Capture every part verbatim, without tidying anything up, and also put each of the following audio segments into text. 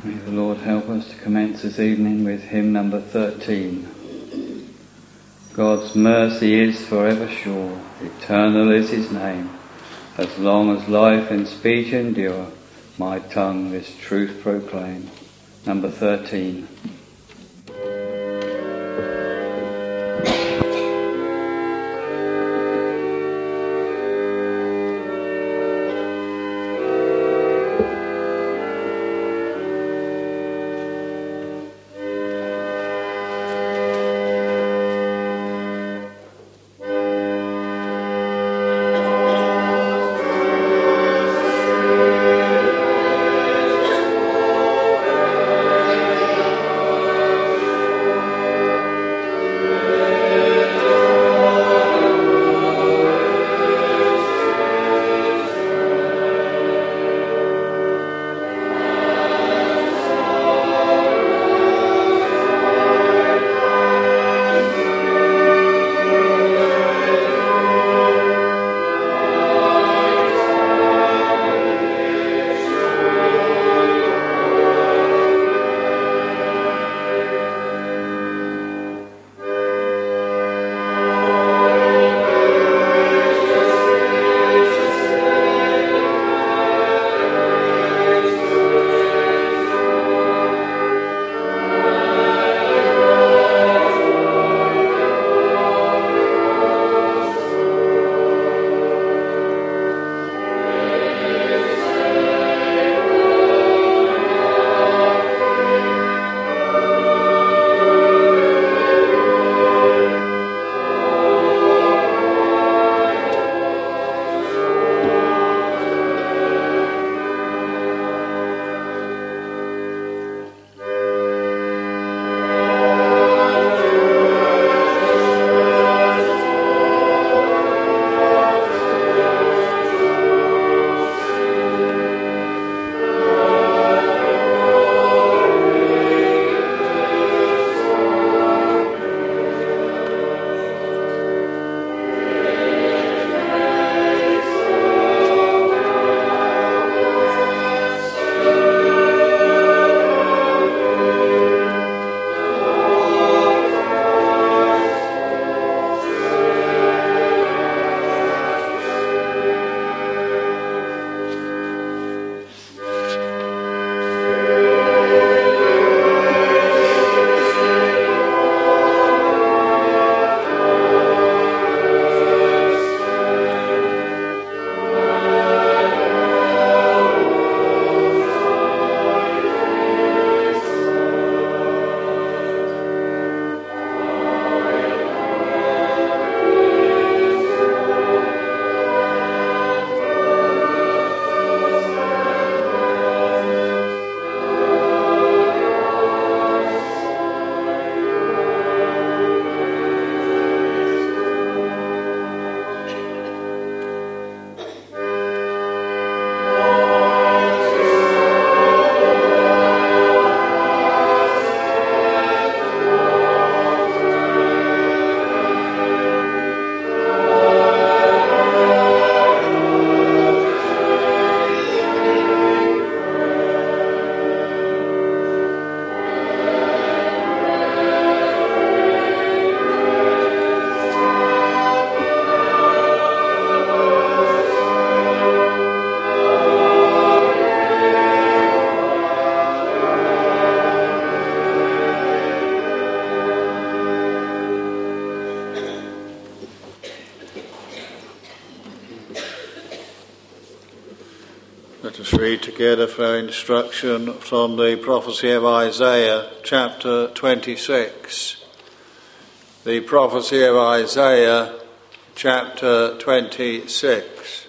May the Lord help us to commence this evening with hymn number thirteen. God's mercy is forever sure, eternal is his name. As long as life and speech endure, my tongue this truth proclaim. Number thirteen. Let us read together for our instruction from the prophecy of Isaiah, chapter twenty-six. The prophecy of Isaiah, chapter twenty-six.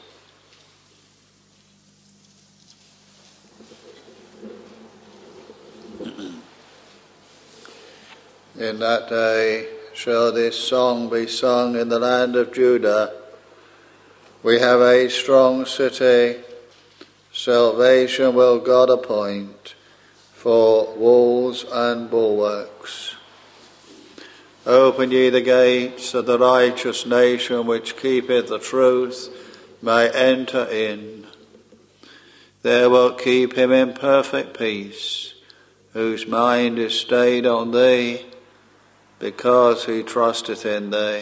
In that day shall this song be sung in the land of Judah. We have a strong city, salvation will God appoint for walls and bulwarks. Open ye the gates, that the righteous nation which keepeth the truth may enter in. There will keep him in perfect peace, whose mind is stayed on thee, because he trusteth in thee.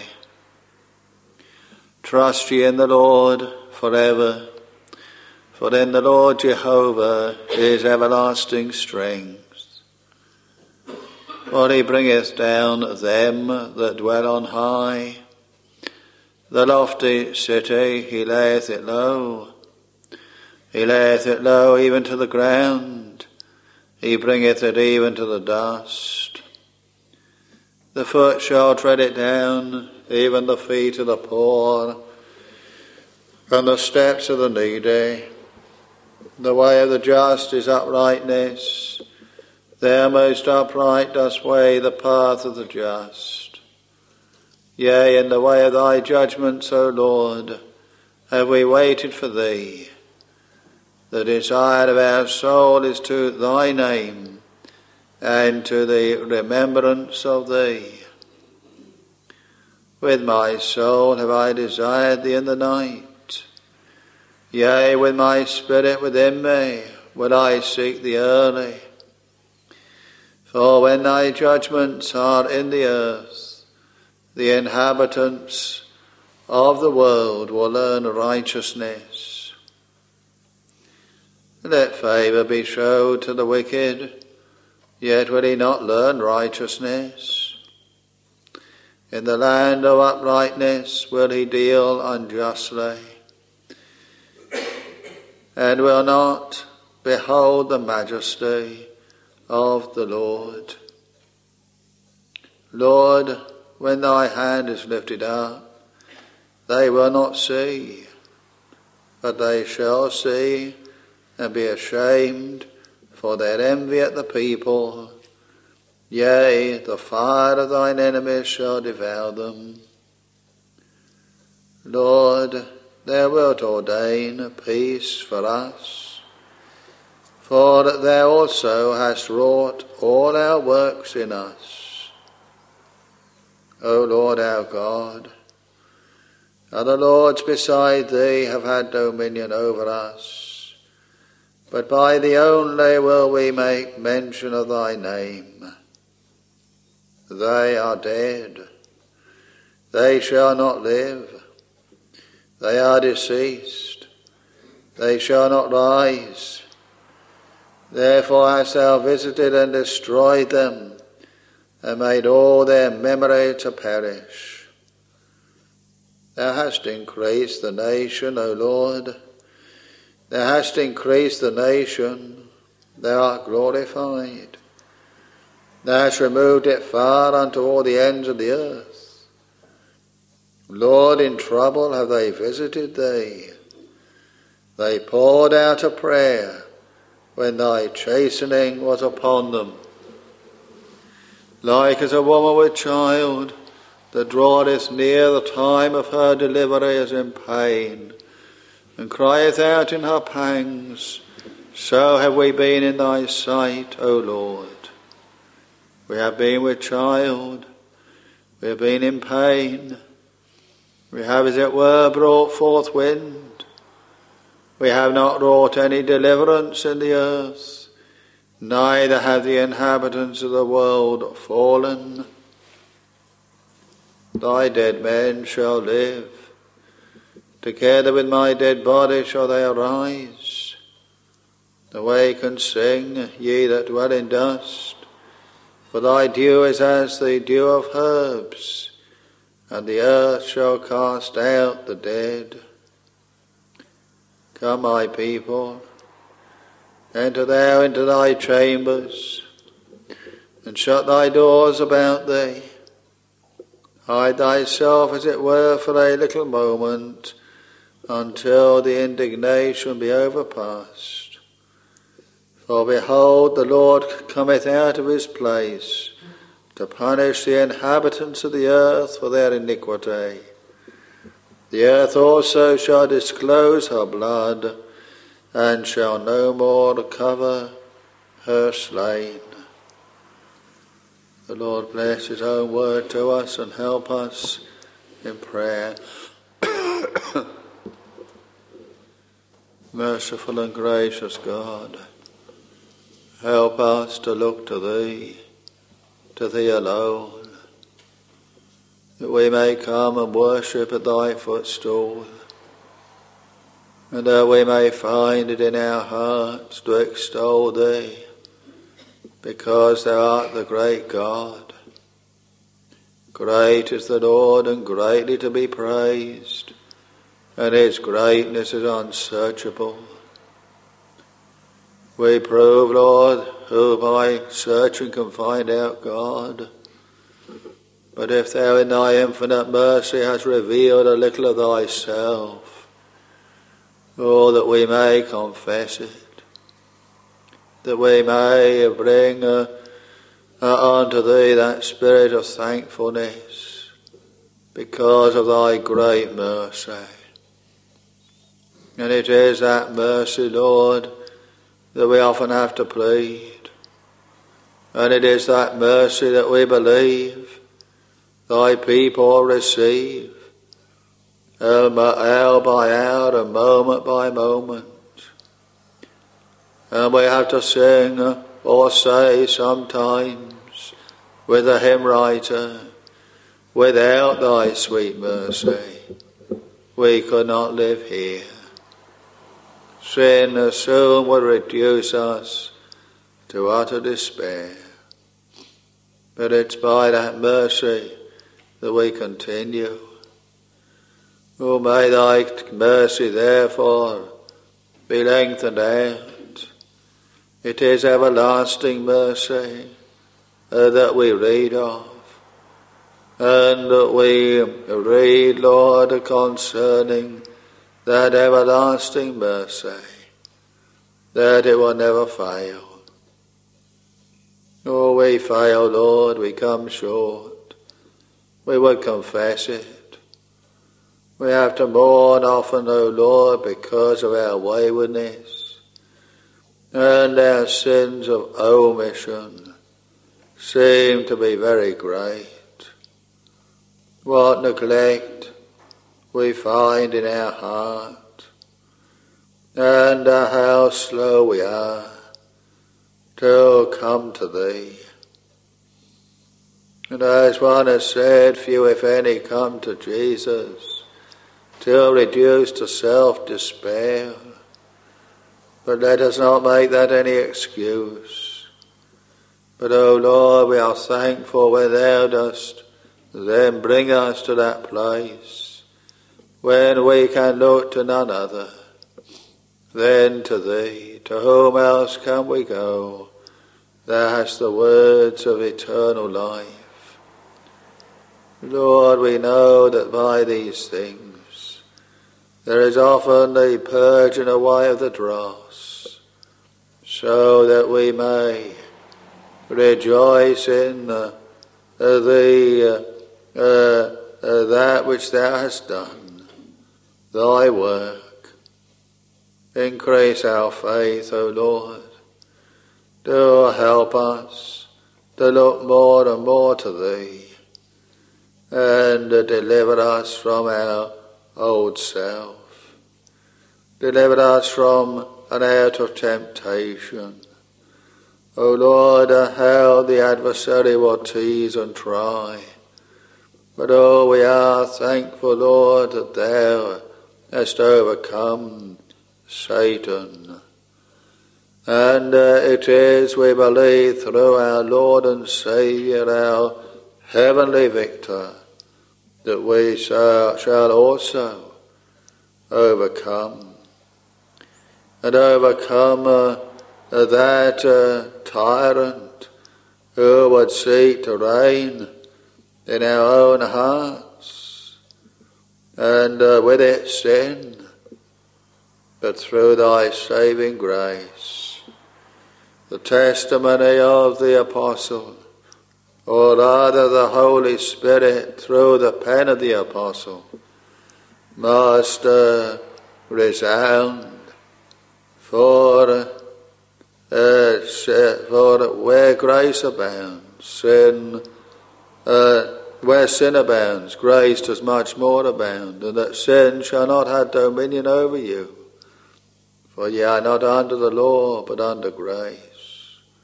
Trust ye in the Lord for ever, for in the Lord Jehovah is everlasting strength. For he bringeth down them that dwell on high. The lofty city he layeth it low. He layeth it low even to the ground. He bringeth it even to the dust. The foot shall tread it down, even the feet of the poor, and the steps of the needy. The way of the just is uprightness. Thou most upright dost weigh the path of the just. Yea, in the way of thy judgments, O Lord, have we waited for thee. The desire of our soul is to thy name, and to the remembrance of thee. With my soul have I desired thee in the night. Yea, with my spirit within me will I seek thee early. For when thy judgments are in the earth, the inhabitants of the world will learn righteousness. Let favour be showed to the wicked, yet will he not learn righteousness. In the land of uprightness will he deal unjustly, and will not behold the majesty of the Lord. Lord, when thy hand is lifted up, they will not see, but they shall see and be ashamed for their envy at the people. Yea, the fire of thine enemies shall devour them. Lord, thou wilt ordain peace for us, for thou also hast wrought all our works in us. O Lord our God, other lords beside thee have had dominion over us, but by thee only will we make mention of thy name. They are dead. They shall not live. They are deceased. They shall not rise. Therefore hast thou visited and destroyed them, and made all their memory to perish. Thou hast increased the nation, O Lord. Thou hast increased the nation. Thou art glorified. Thou hast removed it far unto all the ends of the earth. Lord, in trouble have they visited thee. They poured out a prayer when thy chastening was upon them. Like as a woman with child that draweth near the time of her delivery is in pain, and crieth out in her pangs, so have we been in thy sight, O Lord. We have been with child, we have been in pain, we have as it were brought forth wind, we have not wrought any deliverance in the earth, neither have the inhabitants of the world fallen. Thy dead men shall live, together with my dead body shall they arise. Awake and sing, ye that dwell in dust, for thy dew is as the dew of herbs, and the earth shall cast out the dead. Come, my people, enter thou into thy chambers, and shut thy doors about thee. Hide thyself, as it were, for a little moment, until the indignation be overpast. For behold, the Lord cometh out of his place to punish the inhabitants of the earth for their iniquity. The earth also shall disclose her blood, and shall no more cover her slain. The Lord bless his own word to us and help us in prayer. Merciful and gracious God, help us to look to Thee, to Thee alone, that we may come and worship at Thy footstool, and that we may find it in our hearts to extol Thee, because Thou art the great God. Great is the Lord, and greatly to be praised, and His greatness is unsearchable. We prove, Lord, who by searching can find out God. But if Thou in Thy infinite mercy hast revealed a little of Thyself, oh, that we may confess it, that we may bring uh, uh, unto Thee that spirit of thankfulness because of Thy great mercy. And it is that mercy, Lord, that we often have to plead. And it is that mercy that we believe Thy people receive, hour by hour and moment by moment. And we have to sing or say sometimes with the hymn writer, without Thy sweet mercy, we could not live here. Sin soon would reduce us to utter despair. But it's by that mercy that we continue. Oh, may Thy mercy therefore be lengthened out. It is everlasting mercy uh, that we read of, and that we read, Lord, concerning that everlasting mercy, that it will never fail. Oh, we fail, Lord, we come short. We would confess it. We have to mourn often, O Lord, because of our waywardness and our sins of omission seem to be very great. What neglect we find in our heart, and how slow we are to come to Thee. And as one has said, few if any come to Jesus till reduced to self-despair. But let us not make that any excuse. But, O Lord, we are thankful when Thou dost then bring us to that place when we can look to none other than to Thee. To whom else can we go? Thou hast the words of eternal life. Lord, we know that by these things there is often the purging away of the dross, so that we may rejoice in uh, the uh, uh, uh, that which Thou hast done, Thy work. Increase our faith, O Lord. Do help us to look more and more to Thee, and deliver us from our old self. Deliver us from an out of temptation. O Lord, how the adversary will tease and try. But oh, we are thankful, Lord, that Thou hast overcome Satan. And uh, it is, we believe, through our Lord and Saviour, our heavenly Victor, that we shall, shall also overcome. And overcome uh, that uh, tyrant who would seek to reign in our own hearts, and uh, with it sin, but through Thy saving grace, the testimony of the apostle, or rather the Holy Spirit through the pen of the apostle, must uh, resound. For, uh, for where grace abounds, sin, uh, where sin abounds, grace does much more abound, and that sin shall not have dominion over you. For ye are not under the law, but under grace.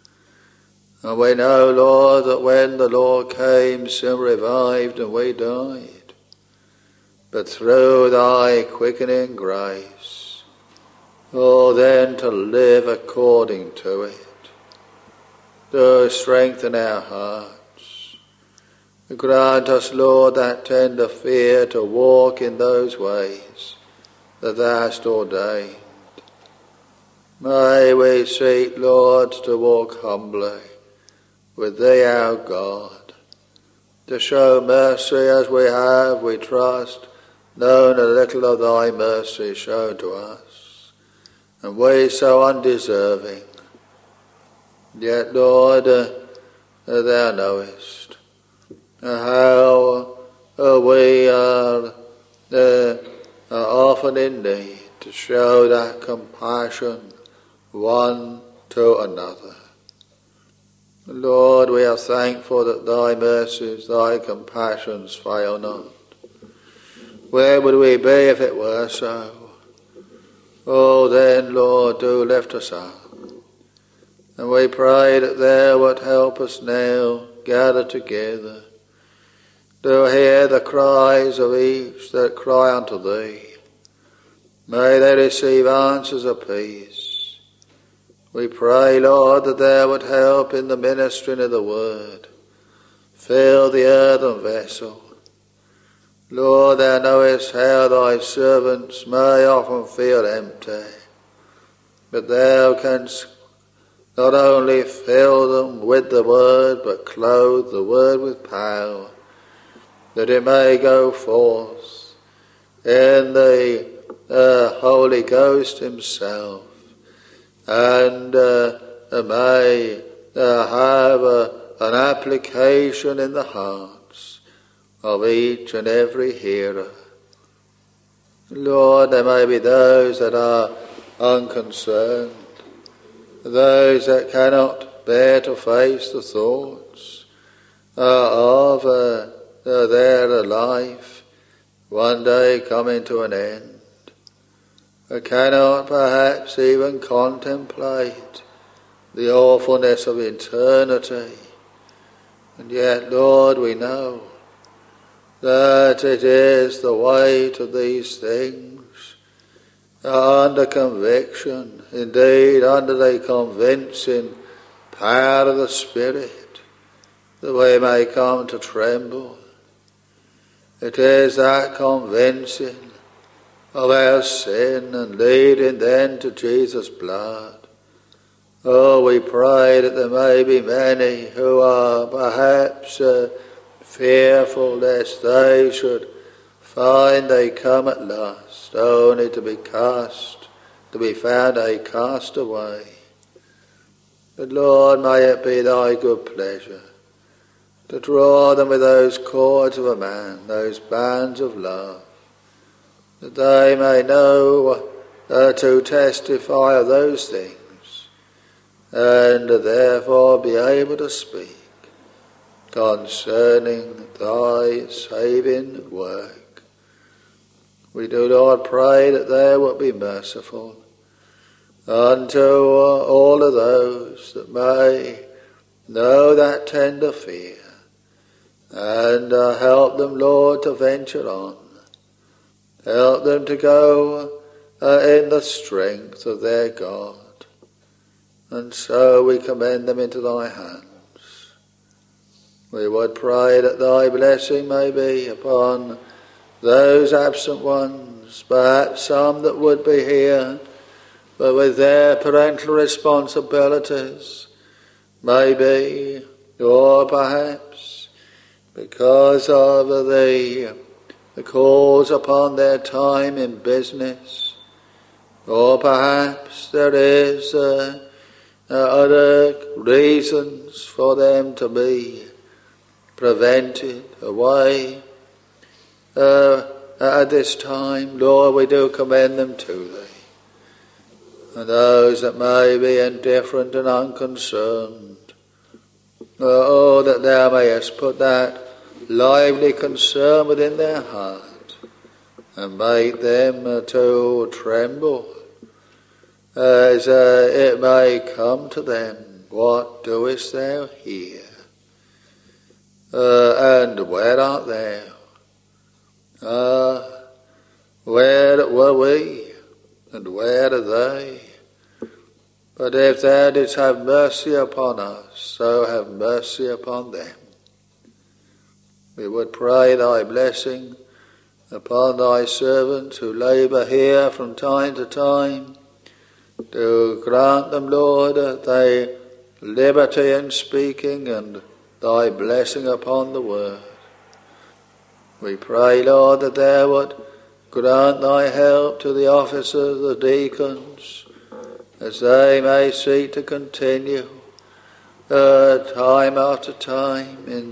And we know, Lord, that when the Lord came, sin revived and we died. But through thy quickening grace, oh, then to live according to it, to strengthen our hearts. Grant us, Lord, that tender fear to walk in those ways that thou hast ordained. May we seek, Lord, to walk humbly with thee, our God, to show mercy as we have, we trust, known a little of thy mercy shown to us, and we so undeserving. Yet, Lord, uh, thou knowest how uh, we are uh, are often in need to show that compassion one to another. Lord, we are thankful that thy mercies, thy compassions fail not. Where would we be if it were so? Oh, then, Lord, do lift us up. And we pray that thou wilt help us now gather together to hear the cries of each that cry unto thee. May they receive answers of peace. We pray, Lord, that thou wilt help in the ministering of the word. Fill the earthen vessel. Lord, thou knowest how thy servants may often feel empty, but thou canst not only fill them with the word, but clothe the word with power, that it may go forth in the uh, Holy Ghost himself, and uh, may uh, have uh, an application in the hearts of each and every hearer. Lord, there may be those that are unconcerned, those that cannot bear to face the thoughts uh, of uh, uh, their life one day coming to an end. I cannot perhaps even contemplate the awfulness of eternity. And yet, Lord, we know that it is the way to these things, under conviction, indeed under the convincing power of the Spirit, that we may come to tremble. It is that convincing of our sin and leading then to Jesus' blood. Oh, we pray that there may be many who are perhaps uh, fearful lest they should find they come at last only to be cast, to be found a castaway. But Lord, may it be thy good pleasure to draw them with those cords of a man, those bands of love, that they may know uh, to testify of those things, and therefore be able to speak concerning thy saving work. We do, Lord, pray that thou wilt be merciful unto uh, all of those that may know that tender fear, and uh, help them, Lord, to venture on. Help them to go uh, in the strength of their God. And so we commend them into thy hands. We would pray that thy blessing may be upon those absent ones, perhaps some that would be here, but with their parental responsibilities, maybe, or perhaps because of the the calls upon their time in business, or perhaps there is uh, uh, other reasons for them to be prevented away uh, at this time. Lord, we do commend them to thee. And those that may be indifferent and unconcerned, oh, that thou mayest put that lively concern within their heart, and make them uh, to tremble as uh, it may come to them what doest thou here? Uh, and where art thou? Ah, uh, where were we, and where are they? But if thou didst have mercy upon us, so have mercy upon them. We would pray thy blessing upon thy servants who labour here from time to time, to grant them, Lord, thy liberty in speaking and thy blessing upon the word. We pray, Lord, that thou would grant thy help to the officers, the deacons, as they may seek to continue uh, time after time in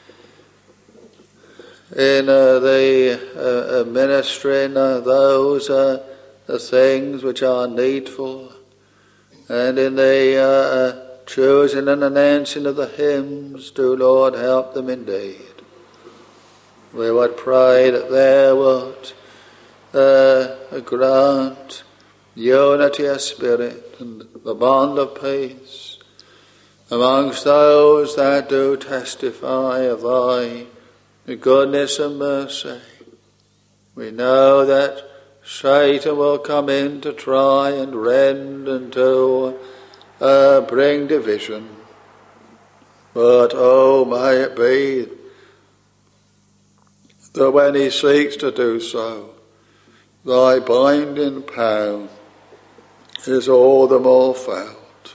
in uh, the uh, uh, ministering uh, those uh, the things which are needful, and in the uh, uh, choosing and announcing of the hymns, do, Lord, help them indeed. We would pray that thou would uh, grant unity of spirit and the bond of peace amongst those that do testify of thy goodness and mercy. We know that Satan will come in to try and rend and to uh, bring division. But oh, may it be that when he seeks to do so, thy binding power is all the more felt.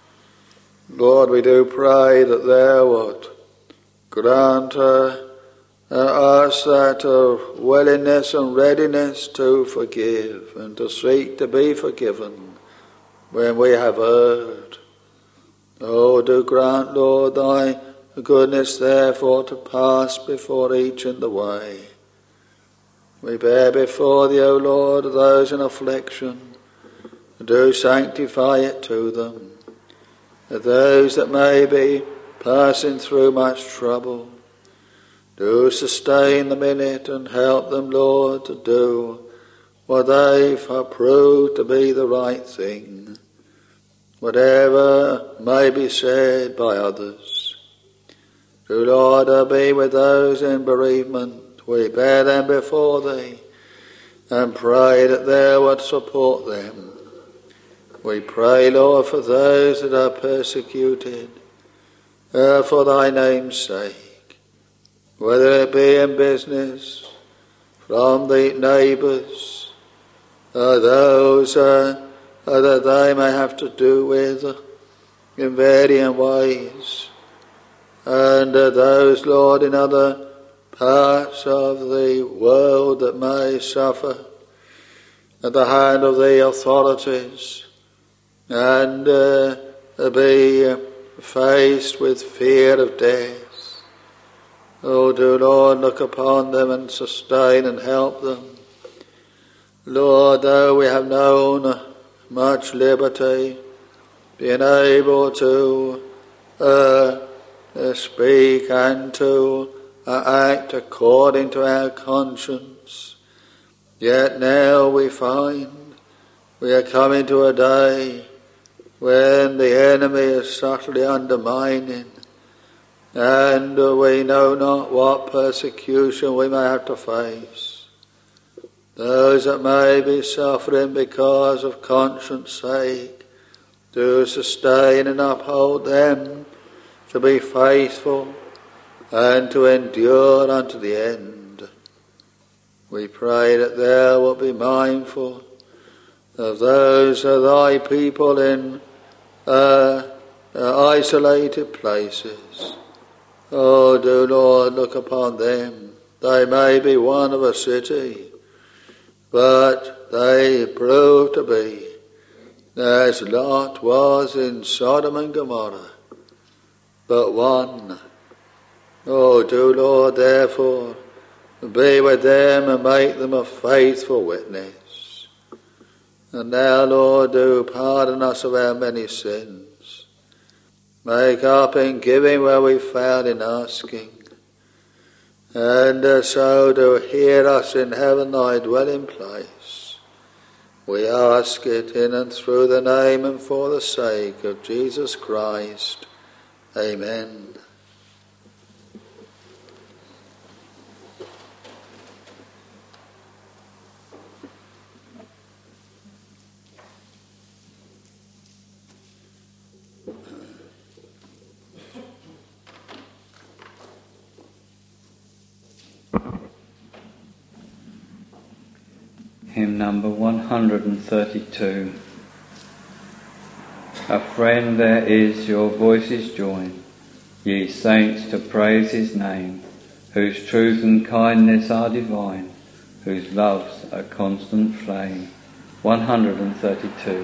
Lord, we do pray that thou would grant uh, uh, us that uh, willingness and readiness to forgive and to seek to be forgiven when we have erred. Oh, do grant, Lord, thy goodness therefore to pass before each in the way. We bear before thee, O Lord, those in affliction. Do sanctify it to them. Those that may be passing through much trouble, do sustain them in it and help them, Lord, to do what they've proved to be the right thing, whatever may be said by others. Do, Lord, be with those in bereavement. We bear them before thee and pray that thou would support them. We pray, Lord, for those that are persecuted uh, for thy name's sake, whether it be in business, from the neighbours, uh, those uh, uh, that they may have to do with uh, in varying ways, and uh, those, Lord, in other parts of the world that may suffer at the hand of the authorities and uh, be faced with fear of death. Oh, do, Lord, look upon them and sustain and help them. Lord, though we have known much liberty, being able to uh, uh, speak and to uh, act according to our conscience, yet now we find we are coming to a day when the enemy is subtly undermining, and we know not what persecution we may have to face. Those that may be suffering because of conscience sake, do sustain and uphold them to be faithful and to endure unto the end. We pray that thou wilt be mindful of those of thy people in uh, uh, isolated places. Oh, do, Lord, look upon them. They may be one of a city, but they prove to be as Lot was in Sodom and Gomorrah, but one. Oh, do, Lord, therefore, be with them and make them a faithful witness. And now, Lord, do pardon us of our many sins. Make up in giving where we failed in asking. And uh, so do hear us in heaven, thy dwelling place. We ask it in and through the name and for the sake of Jesus Christ. Amen. Hymn number one hundred thirty-two. A friend there is, your voices join, ye saints, to praise his name, whose truth and kindness are divine, whose love's a constant flame. one hundred thirty-two.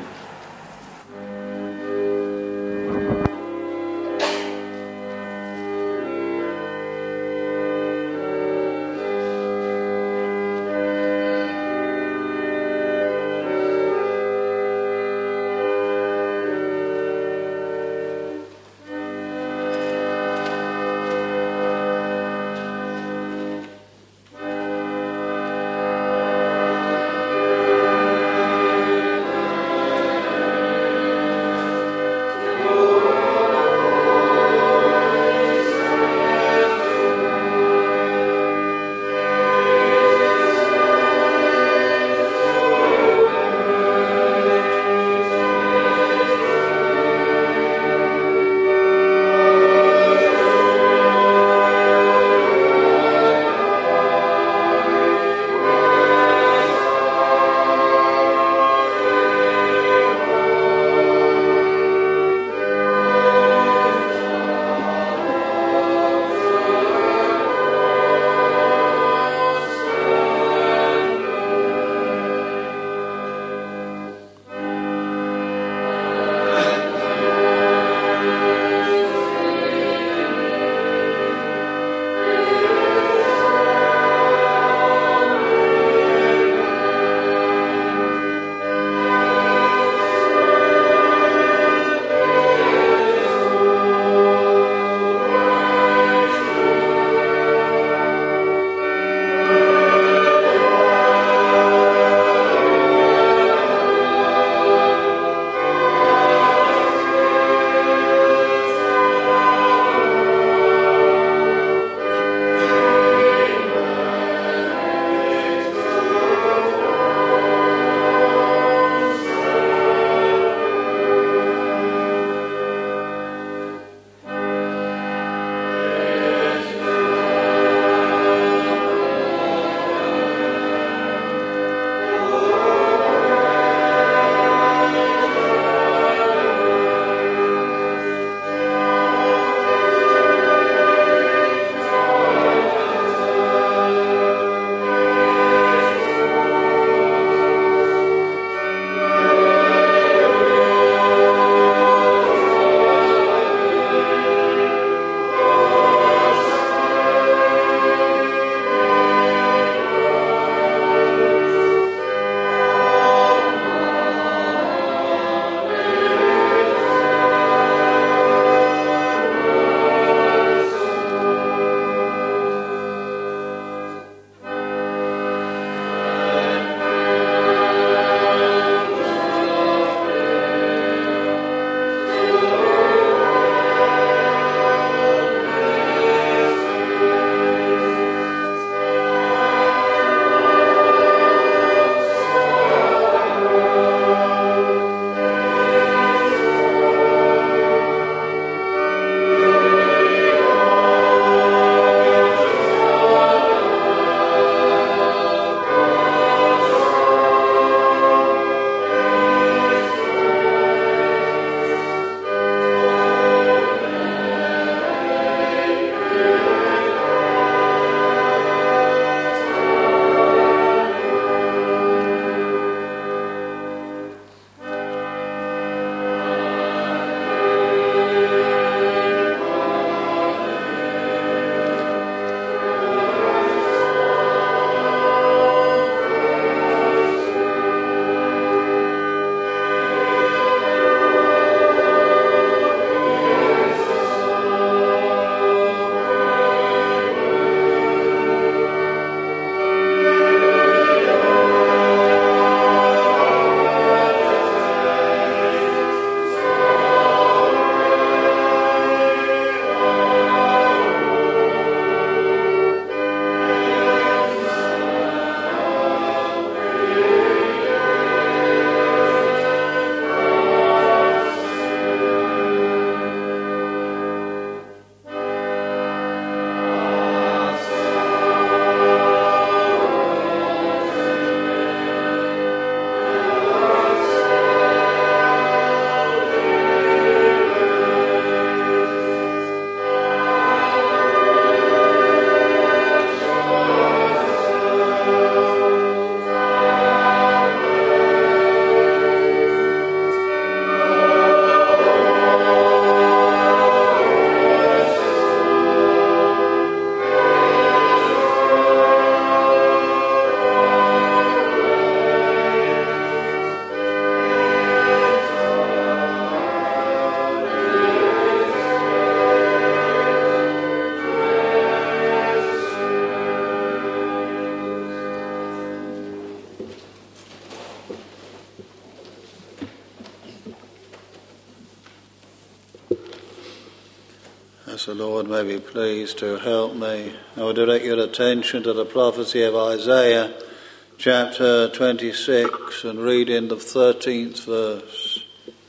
As the Lord may be pleased to help me, I will direct your attention to the prophecy of Isaiah, chapter twenty-six, and read in the thirteenth verse.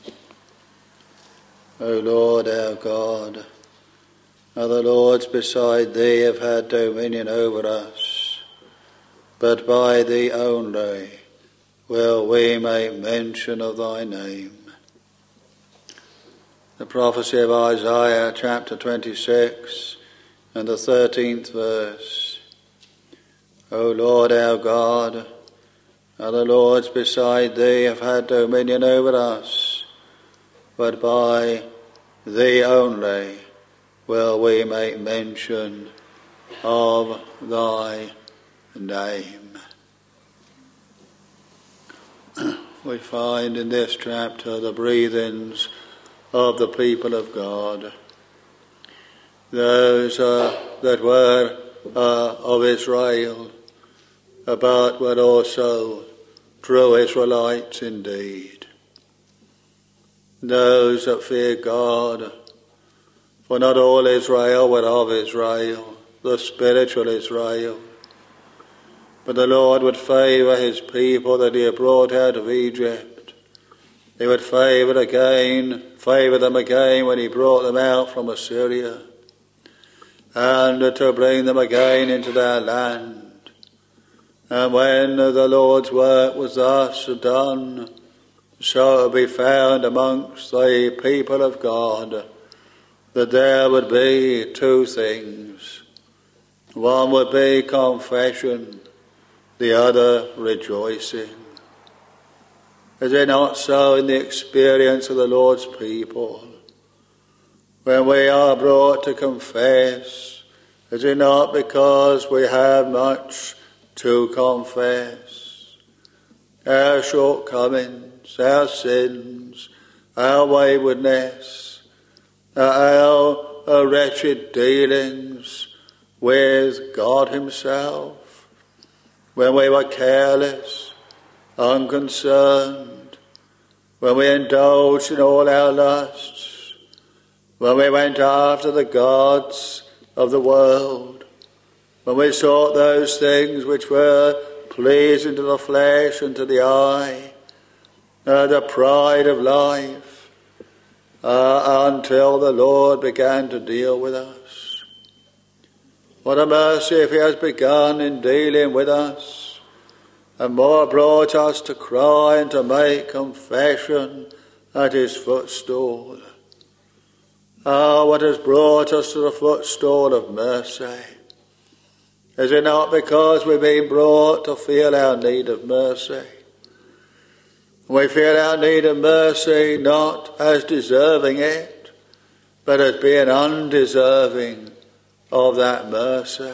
O Lord our God, other lords beside thee have had dominion over us, but by thee only will we make mention of thy name. The prophecy of Isaiah, chapter twenty-six, and the thirteenth verse. O Lord our God, other lords beside thee have had dominion over us, but by thee only will we make mention of thy name. We find in this chapter the breathings of the people of God, those uh, that were uh, of Israel, but were also true Israelites indeed. Those that fear God, for not all Israel were of Israel, the spiritual Israel, but the Lord would favour his people that he had brought out of Egypt. He would favour again, favour them again when he brought them out from Assyria, and to bring them again into their land. And when the Lord's work was thus done, so it would be found amongst the people of God that there would be two things. One would be confession, the other rejoicing. Is it not so in the experience of the Lord's people? When we are brought to confess, is it not because we have much to confess? Our shortcomings, our sins, our waywardness, our, our wretched dealings with God himself, when we were careless, unconcerned, when we indulged in all our lusts, when we went after the gods of the world, when we sought those things which were pleasing to the flesh and to the eye, uh, the pride of life, uh, until the Lord began to deal with us. What a mercy if he has begun in dealing with us, and more brought us to cry and to make confession at his footstool. Ah, what has brought us to the footstool of mercy? Is it not because we've been brought to feel our need of mercy? We feel our need of mercy not as deserving it, but as being undeserving of that mercy.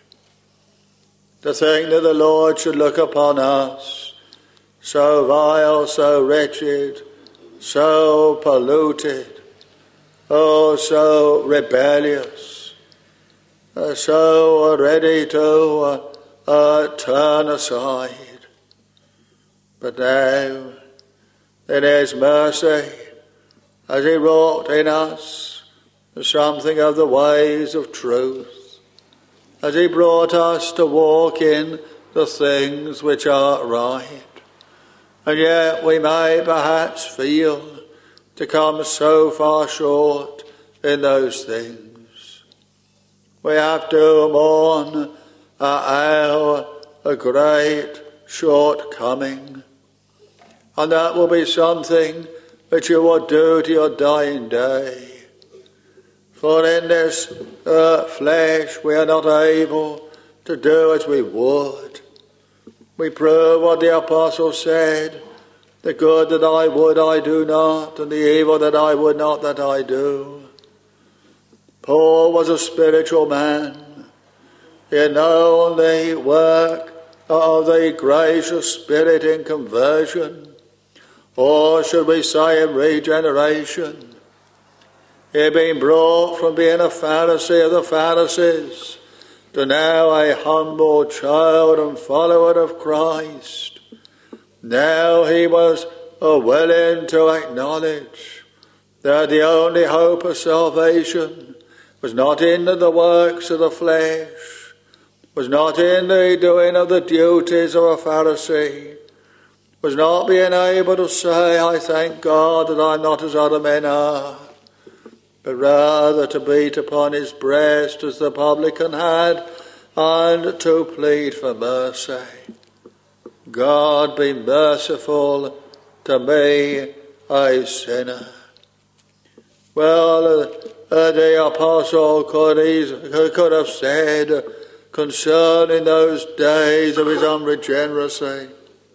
To think that the Lord should look upon us, so vile, so wretched, so polluted, oh, so rebellious, uh, so ready to uh, uh, turn aside. But now, in his mercy, as he wrought in us something of the ways of truth, as he brought us to walk in the things which are right, and yet we may perhaps feel to come so far short in those things. We have to mourn our great shortcoming, and that will be something which you will do to your dying day. For in this uh, flesh we are not able to do as we would. We prove what the apostle said, the good that I would I do not, and the evil that I would not that I do. Paul was a spiritual man. He had known the work of the gracious Spirit in conversion, or should we say in regeneration. He had been brought from being a Pharisee of the Pharisees to now a humble child and follower of Christ. Now he was willing to acknowledge that the only hope of salvation was not in the works of the flesh, was not in the doing of the duties of a Pharisee, was not being able to say, I thank God that I'm not as other men are, but rather to beat upon his breast as the publican had, and to plead for mercy. God, be merciful to me, a sinner. Well, uh, the apostle could, could have said concerning those days of his unregeneracy,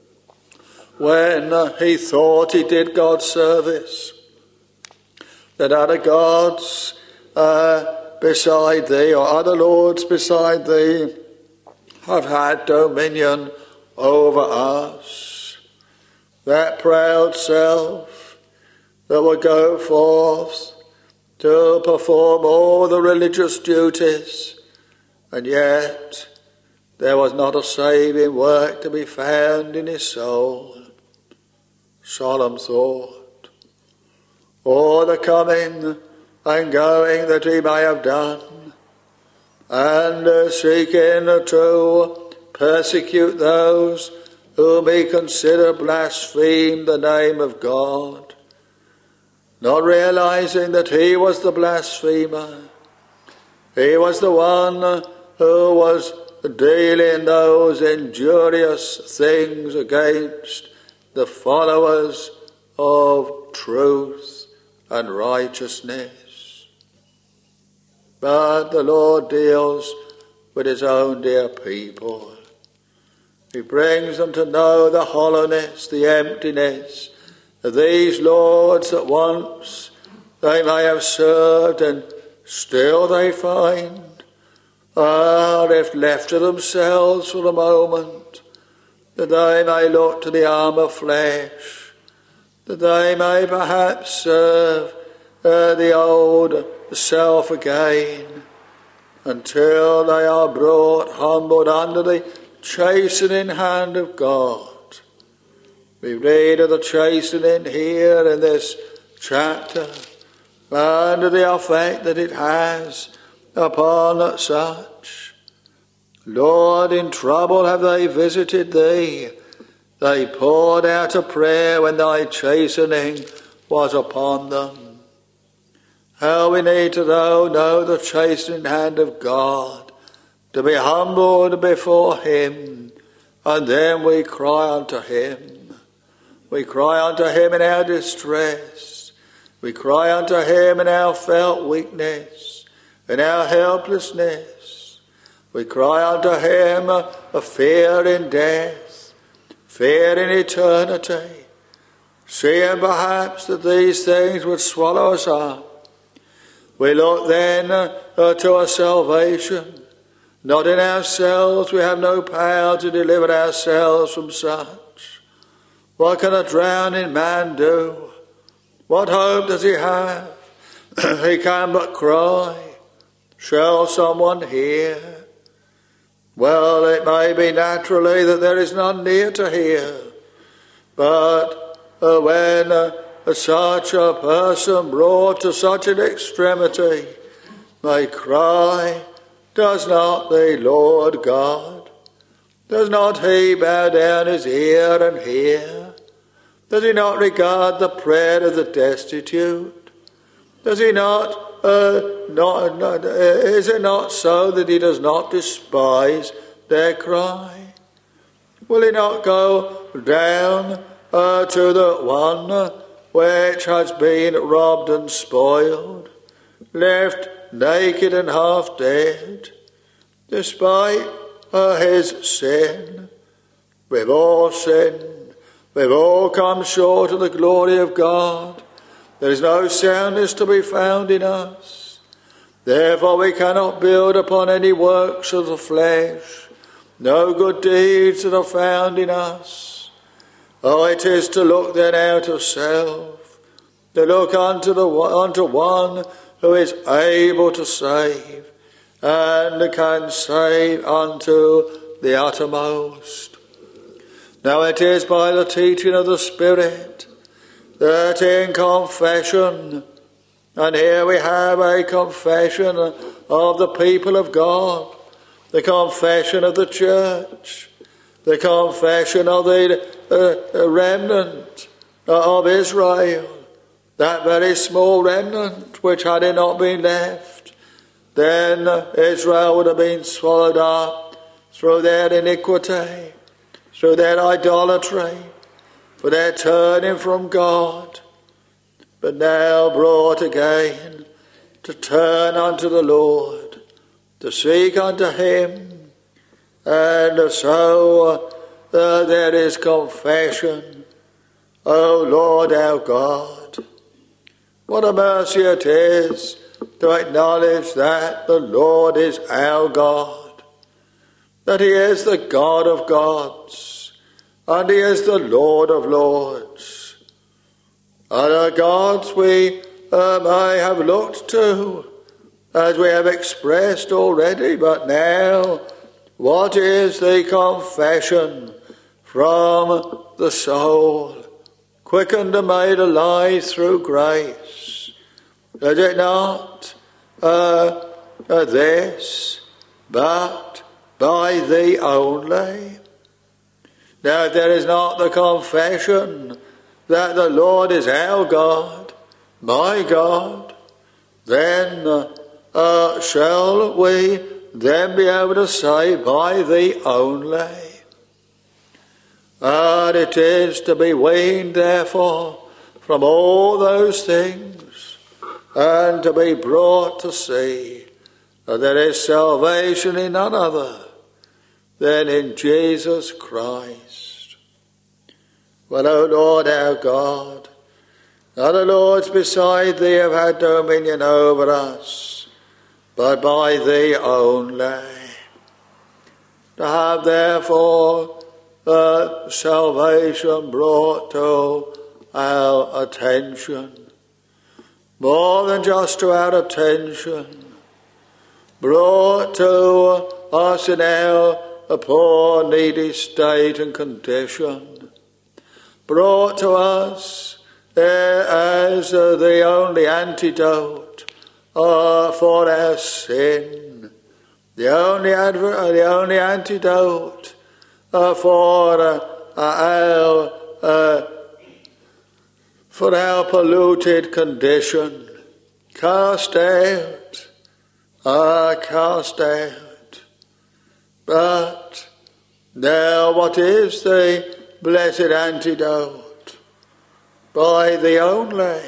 when uh, he thought he did God's service, that other gods uh, beside thee, or other lords beside thee, have had dominion over us. That proud self that would go forth to perform all the religious duties, and yet there was not a saving work to be found in his soul. Solemn thought. Or the coming and going that he may have done, and uh, seeking to persecute those whom he considered blaspheme the name of God, not realizing that he was the blasphemer. He was the one who was dealing those injurious things against the followers of truth and righteousness. But the Lord deals with his own dear people. He brings them to know the hollowness, the emptiness of these lords that once they may have served, and still they find are, if left to themselves for a moment, that they may look to the arm of flesh, that they may perhaps serve uh, the old self again, until they are brought humbled under the chastening hand of God. We read of the chastening here in this chapter, and the effect that it has upon such. Lord, in trouble have they visited thee. They poured out a prayer when thy chastening was upon them. How we need to know, know the chastening hand of God, to be humbled before him, and then we cry unto him. We cry unto him in our distress. We cry unto him in our felt weakness, in our helplessness. We cry unto him of fear in death, fear in eternity, seeing perhaps that these things would swallow us up. We look then uh, to our salvation. Not in ourselves, we have no power to deliver ourselves from such. What can a drowning man do? What hope does he have? He can but cry, shall someone hear? Well, it may be naturally that there is none near to hear, but uh, when uh, such a person brought to such an extremity may cry, does not the Lord God, does not he bow down his ear and hear? Does he not regard the prayer of the destitute? Does he not, uh, not, not uh, is it not so that he does not despise their cry? Will he not go down uh, to the one which has been robbed and spoiled, left naked and half dead, despite uh, his sin? We've all sinned. We've all come short of the glory of God. There is no soundness to be found in us. Therefore we cannot build upon any works of the flesh, no good deeds that are found in us. Oh, it is to look then out of self, to look unto, the, unto one who is able to save, and can save unto the uttermost. Now it is by the teaching of the Spirit that in confession And here we have a confession of the people of God, the confession of the church, the confession of the uh, remnant of Israel, that very small remnant which, had it not been left, then Israel would have been swallowed up through their iniquity, through their idolatry, for their turning from God, but now brought again to turn unto the Lord, to seek unto him, and so uh, there is confession. O Lord our God, what a mercy it is to acknowledge that the Lord is our God, that he is the God of gods, and he is the Lord of lords. Other gods we uh, may have looked to, as we have expressed already, but now what is the confession from the soul, quickened and made alive through grace? Is it not uh, uh, this, but by thee only? Now, if there is not the confession that the Lord is our God, my God, then uh, uh, shall we then be able to say, by thee only? And it is to be weaned, therefore, from all those things, and to be brought to see that there is salvation in none other than in Jesus Christ. Well, O Lord our God, other lords beside thee have had dominion over us, but by thee only. To have therefore uh, salvation brought to our attention, more than just to our attention, brought to us in our poor, needy state and condition, brought to us uh, as uh, the only antidote uh, for our sin, the only adver- uh, the only antidote uh, for uh, our uh, for our polluted condition. Cast out, ah, cast out. But now, what is the blessed antidote? By the only,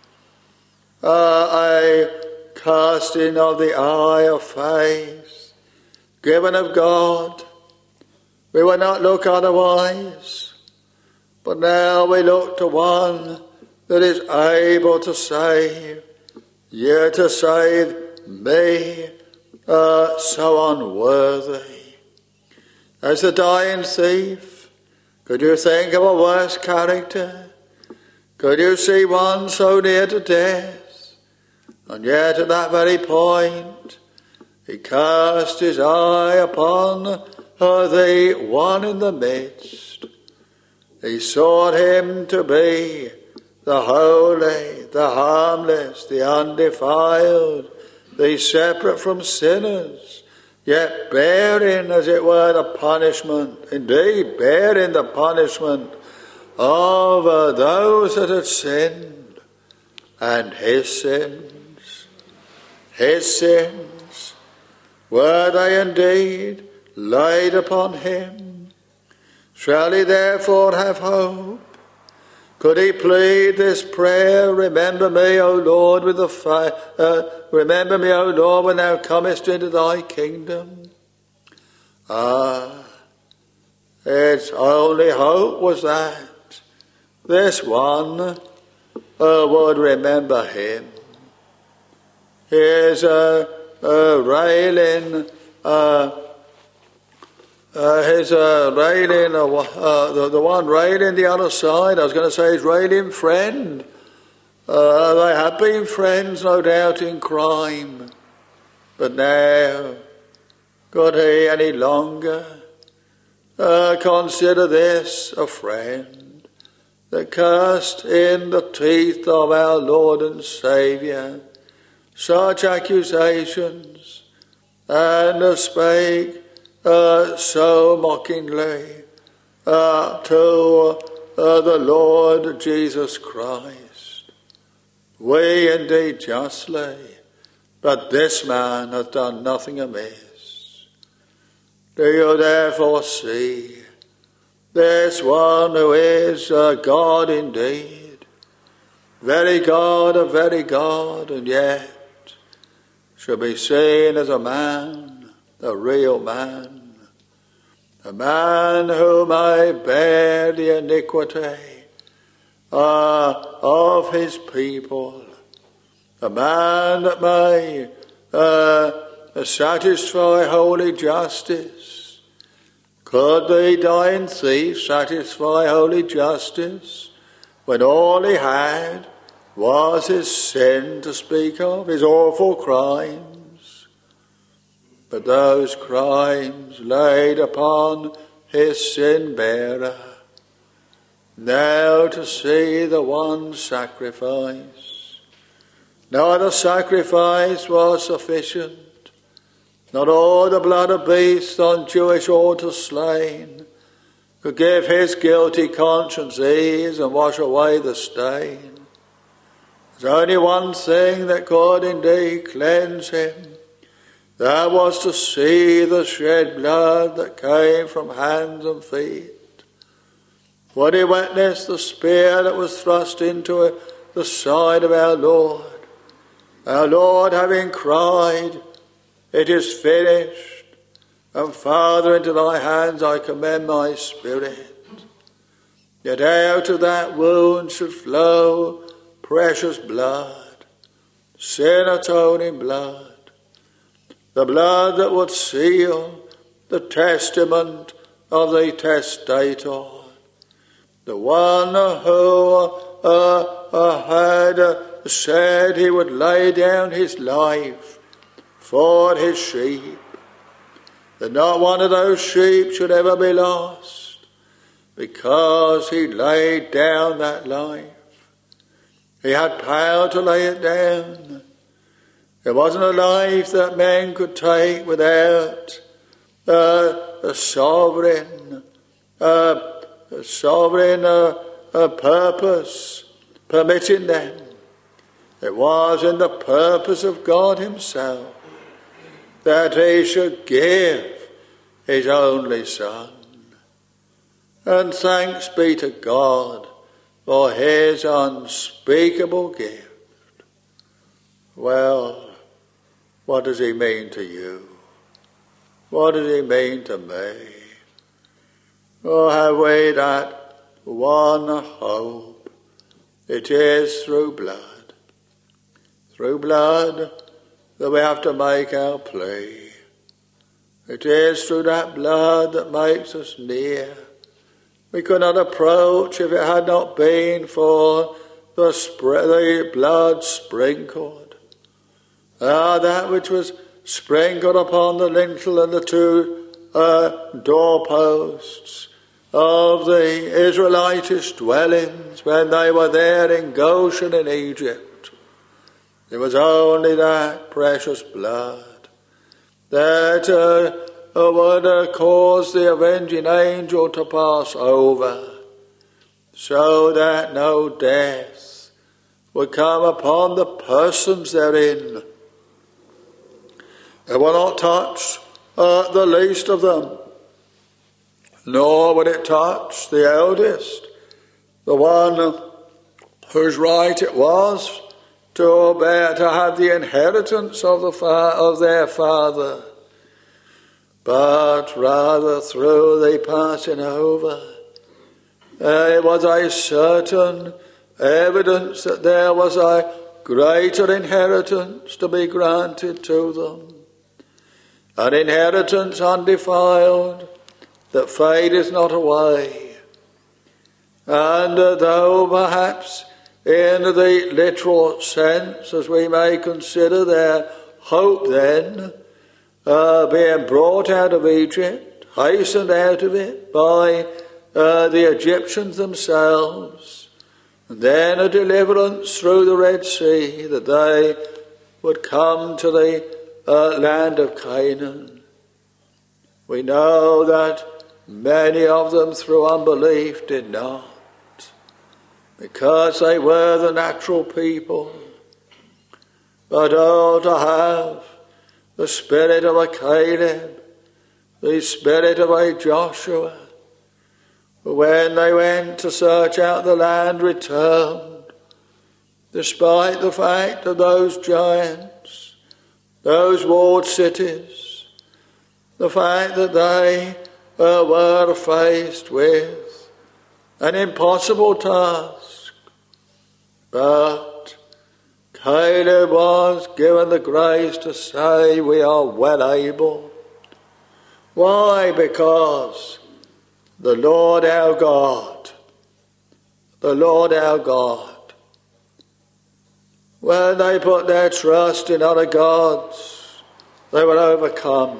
uh, a casting of the eye of faith, given of God. We will not look otherwise, but now we look to one that is able to save, yet to save me, uh, so unworthy. As the dying thief, could you think of a worse character? Could you see one so near to death? And yet at that very point, he cast his eye upon uh, the one in the midst. He sought him to be the holy, the harmless, the undefiled, the separate from sinners, yet bearing, as it were, the punishment, indeed bearing the punishment of uh, those that had sinned, and his sins, his sins, were they indeed laid upon him? Shall he therefore have hope? Could he plead this prayer, remember me, O Lord, with the fi- uh, remember me, O Lord, when thou comest into thy kingdom? Ah, its only hope was that this one uh, would remember him. Here's a, a railing, uh, uh, his uh, railing, uh, uh, the, the one railing the other side, I was going to say his railing friend. Uh, they have been friends, no doubt, in crime. But now, could he any longer uh, consider this a friend? that cast in the teeth of our Lord and Saviour such accusations, and uh, spake uh, so mockingly uh, to uh, the Lord Jesus Christ. We indeed justly, but this man hath done nothing amiss. Do you therefore see this one who is uh, God indeed, very God of very God, and yet should be seen as a man, a real man, a man who may bear the iniquity uh, of his people, a man that may uh, satisfy holy justice. Could the dying thief satisfy holy justice when all he had was his sin to speak of, his awful crimes? But those crimes laid upon his sin-bearer, now to see the one sacrifice. No other sacrifice was sufficient. Not all the blood of beasts on Jewish altars slain could give his guilty conscience ease and wash away the stain. There's only one thing that could indeed cleanse him. That was to see the shed blood that came from hands and feet. Would he witness the spear that was thrust into the side of our Lord? Our Lord, having cried, "It is finished," and Father, into thy hands I commend my spirit. Yet out of that wound should flow precious blood, sin-atoning blood, the blood that would seal the testament of the testator, the one who uh, uh, had uh, said he would lay down his life for his sheep, that not one of those sheep should ever be lost, because he laid down that life. He had power to lay it down. It wasn't a life that men could take without uh, a sovereign, uh, a sovereign uh, uh, purpose permitting them. It was in the purpose of God himself that he should give his only Son. And thanks be to God for his unspeakable gift. Well, what does he mean to you? What does he mean to me? Oh, have we that one hope? It is through blood. Through blood that we have to make our plea. It is through that blood that makes us near. We could not approach if it had not been for the, spr- the blood sprinkled. Ah, that which was sprinkled upon the lintel and the two uh, doorposts of the Israelitish dwellings when they were there in Goshen in Egypt. It was only that precious blood that uh, would uh, cause the avenging angel to pass over, so that no death would come upon the persons therein. It will not touch uh, the least of them, nor would it touch the eldest, the one whose right it was to bear, to have the inheritance of the fa- of their father, but rather through the passing over. Uh, it was a certain evidence that there was a greater inheritance to be granted to them, an inheritance undefiled that fadeth not away. And uh, though perhaps in the literal sense, as we may consider their hope then, uh, being brought out of Egypt, hastened out of it by uh, the Egyptians themselves, and then a deliverance through the Red Sea, that they would come to the uh, land of Canaan. We know that many of them through unbelief did not, because they were the natural people. But oh, to have the spirit of a Caleb, the spirit of a Joshua, who when they went to search out the land returned, despite the fact of those giants, those walled cities, the fact that they uh, were faced with an impossible task. But Caleb was given the grace to say, we are well able. Why? Because the Lord our God, the Lord our God, when they put their trust in other gods, they were overcome.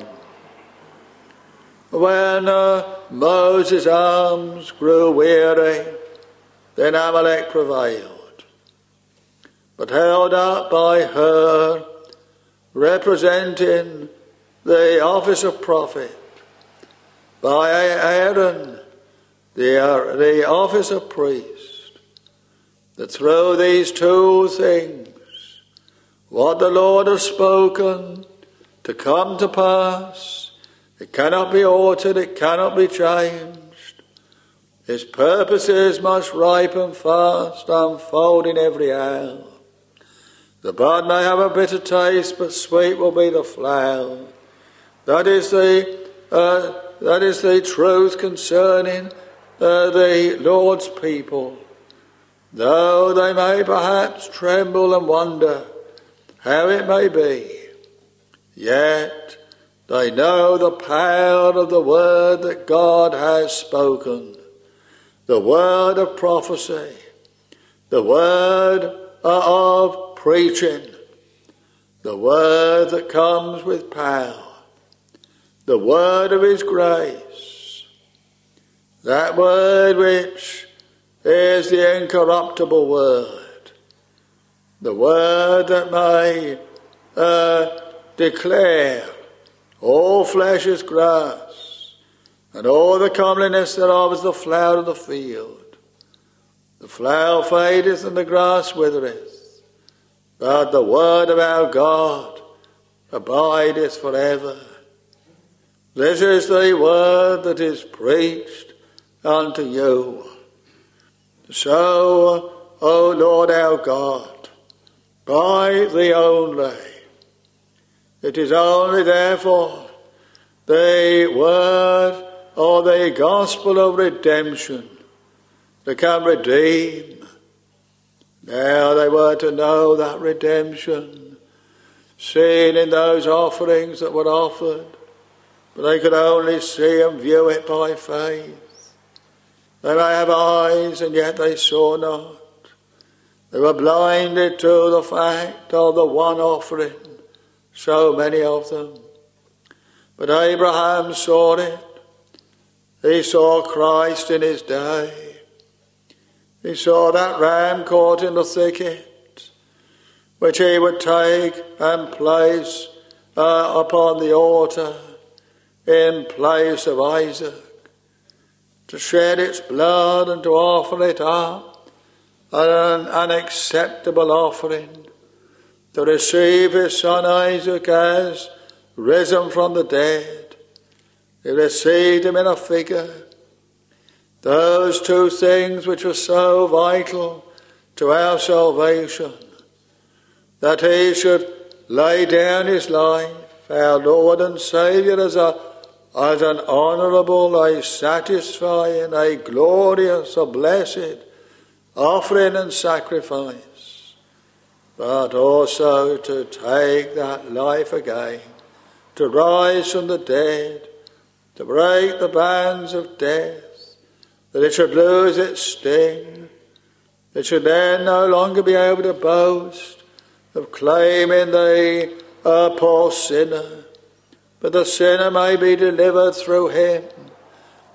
When uh, Moses' arms grew weary, then Amalek prevailed. But held up by her, representing the office of prophet, by Aaron, the, uh, the office of priest, that through these two things, what the Lord has spoken to come to pass, it cannot be altered, it cannot be changed. His purposes must ripen fast, unfold in every hour. The bud may have a bitter taste, but sweet will be the flower. That is the uh, that is the truth concerning uh, the Lord's people. Though they may perhaps tremble and wonder how it may be, yet they know the power of the word that God has spoken, the word of prophecy, the word of preaching, the word that comes with power, the word of his grace, that word which is the incorruptible word, the word that may uh, declare all flesh is grass, and all the comeliness thereof is the flower of the field. The flower fadeth and the grass withereth, but the word of our God abideth forever. This is the word that is preached unto you. So, O Lord our God, by thee only, it is only therefore the word or the gospel of redemption that can redeem. Now they were to know that redemption, seen in those offerings that were offered, but they could only see and view it by faith. They may have eyes, and yet they saw not. They were blinded to the fact of the one offering, so many of them. But Abraham saw it. He saw Christ in his day. He saw that ram caught in the thicket, which he would take and place uh, upon the altar in place of Isaac, to shed its blood and to offer it up, an unacceptable offering, to receive his son Isaac as risen from the dead. He received him in a figure. Those two things which were so vital to our salvation, that he should lay down his life, our Lord and Saviour, as a as an honourable, a satisfying, a glorious, a blessed offering and sacrifice, but also to take that life again, to rise from the dead, to break the bands of death, that it should lose its sting, it should then no longer be able to boast of claiming the uh, poor sinner, but the sinner may be delivered through him,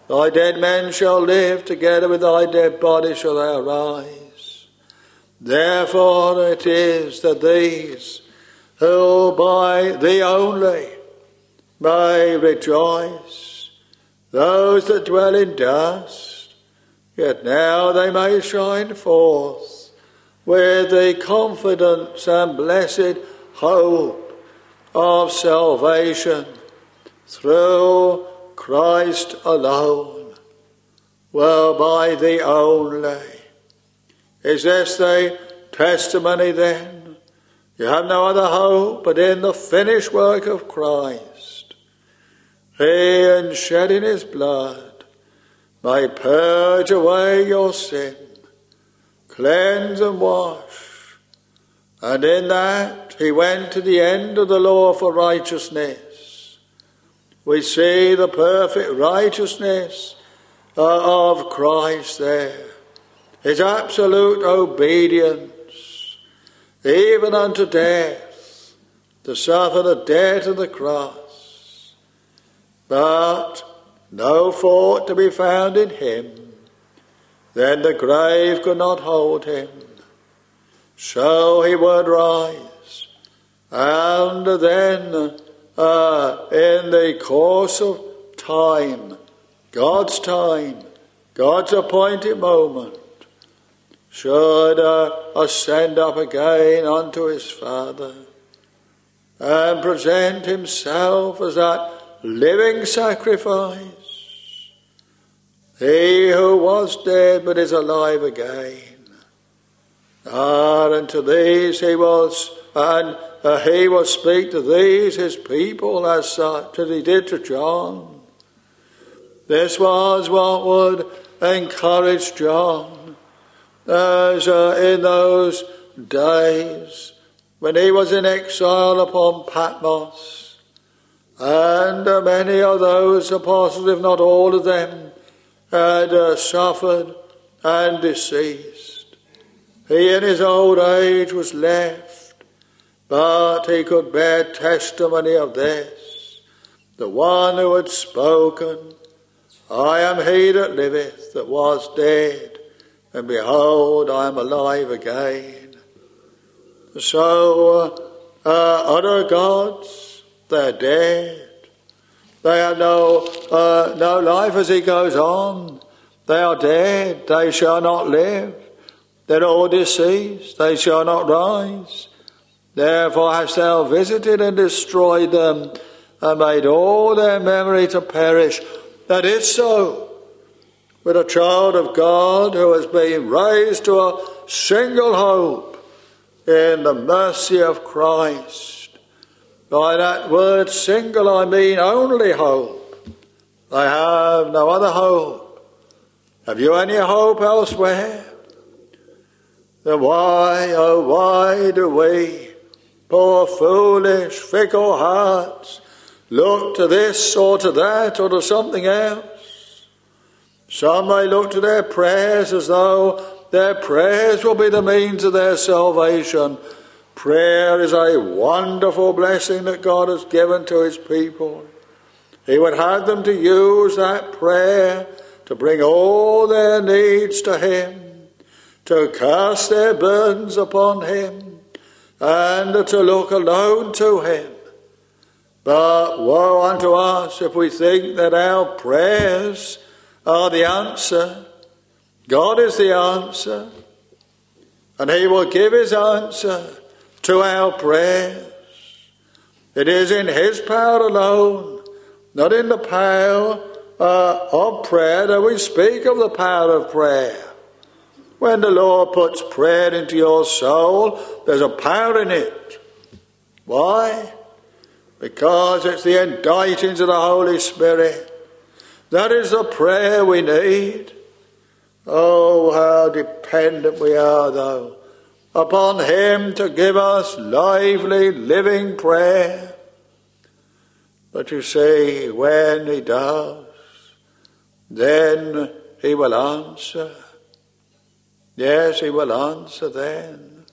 Thy dead men shall live, together with thy dead body shall they arise. Therefore it is that these who by thee only may rejoice, those that dwell in dust, yet now they may shine forth with the confidence and blessed hope of salvation through Christ alone. Well, by thee only. Is this the testimony then? You have no other hope but in the finished work of Christ. He, in shedding his blood, may purge away your sin, cleanse and wash. And in that he went to the end of the law for righteousness. We see the perfect righteousness of Christ there. His absolute obedience, even unto death, to suffer the death of the cross. But no fault to be found in him. Then the grave could not hold him. So he would rise. And then, uh, in the course of time, God's time, God's appointed moment, should uh, ascend up again unto his Father and present himself as that living sacrifice. He who was dead but is alive again. Ah, and to these he was, and uh, he will speak to these his people as such as he did to John. This was what would encourage John. As uh, in those days when he was in exile upon Patmos, and uh, many of those apostles, if not all of them, had uh, suffered and deceased. He in his old age was left, but he could bear testimony of this, the one who had spoken, I am he that liveth, that was dead, and behold, I am alive again. So, uh, uh, other gods, they're dead. They have no, uh, no life as he goes on. They are dead. They shall not live. They're all deceased. They shall not rise. Therefore hast thou visited and destroyed them, and made all their memory to perish. That is so with a child of God who has been raised to a single hope in the mercy of Christ. By that word single I mean only hope. I have no other hope. Have you any hope elsewhere? Then why, oh why do we, poor foolish fickle hearts, look to this or to that or to something else? Some may look to their prayers as though their prayers will be the means of their salvation. Prayer is a wonderful blessing that God has given to his people. He would have them to use that prayer to bring all their needs to him, to cast their burdens upon him, and to look alone to him. But woe unto us if we think that our prayers are the answer. God is the answer, and he will give his answer to our prayers. It is in his power alone, not in the power uh, of prayer, that we speak of the power of prayer. When the Lord puts prayer into your soul, there's a power in it. Why? Because it's the indictings of the Holy Spirit. That is the prayer we need. Oh, how dependent we are, though, upon him to give us lively, living prayer. But you see, when he does, then he will answer. Yes, he will answer then.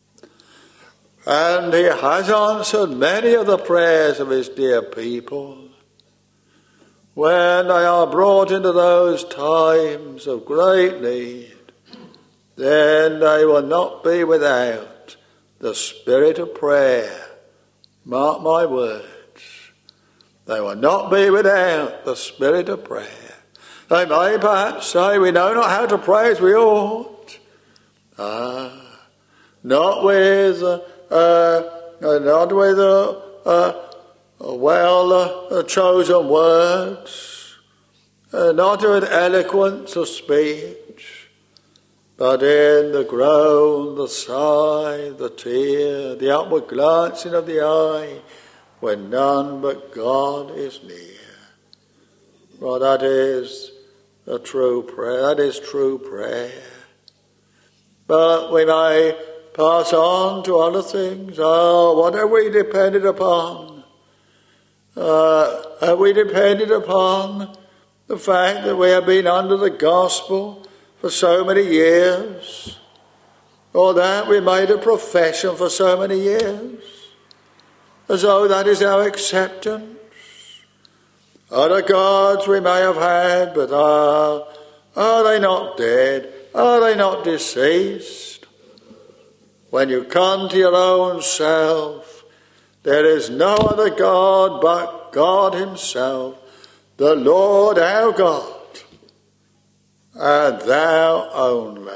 And he has answered many of the prayers of his dear people. when they are brought into those times of great need, then they will not be without the spirit of prayer. Mark my words. They will not be without the spirit of prayer. They may perhaps say, we know not how to pray as we ought. Ah, not with, uh, uh, not with uh, uh, well uh, chosen words, uh, not with eloquence of speech, but in the groan, the sigh, the tear, the upward glancing of the eye, when none but God is near. Well, that is a true prayer. That is true prayer. But we may pass on to other things. Oh, what have we depended upon? Uh, have we depended upon the fact that we have been under the gospel for so many years? Or that we made a profession for so many years? As though that is our acceptance? Other gods we may have had, but are, are they not dead? Are they not deceased? When you come to your own self, there is no other God but God himself, the Lord our God, and thou only.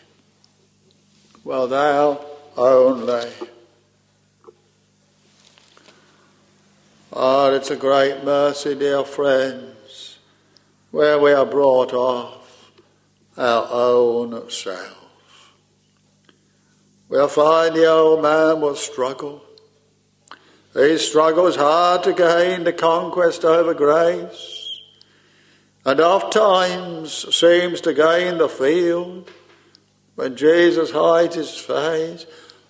Well, thou only. Ah, it's a great mercy, dear friends, where we are brought off our own self. We'll find the old man will struggle. He struggles hard to gain the conquest over grace, and oft times seems to gain the field when Jesus hides his face.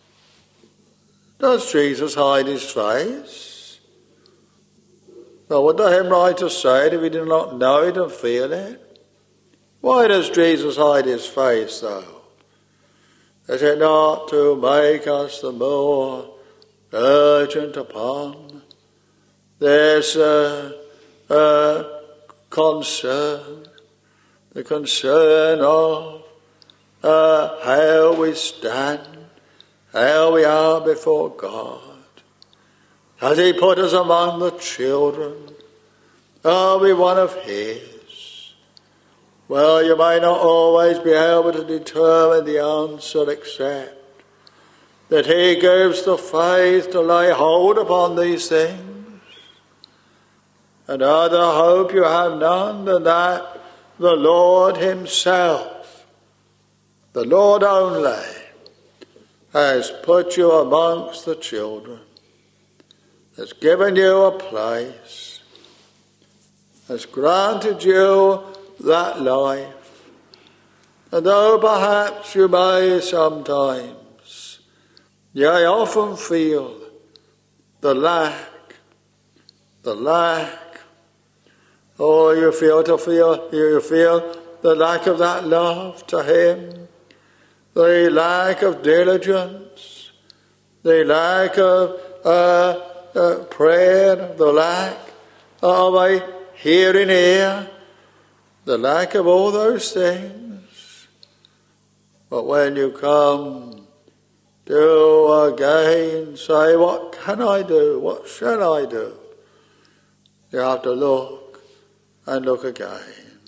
Does Jesus hide his face? Well, would the hymn writer say it if he did not know it and feel it? Why does Jesus hide his face, though? Is it not to make us the more urgent upon this uh, uh, concern, the concern of uh, how we stand, how we are before God? Has he put us among the children? Are we one of his? Well, you may not always be able to determine the answer, except that he gives the faith to lay hold upon these things. And other hope you have none than that the Lord himself, the Lord only, has put you amongst the children, has given you a place, has granted you that life. And though perhaps you may sometimes, yea, often feel the lack, the lack, or you feel to feel, you feel the lack of that love to him, the lack of diligence, the lack of uh, Uh, prayer, the lack of a hearing ear, the lack of all those things. But when you come to again say, what can I do? What shall I do? You have to look and look again.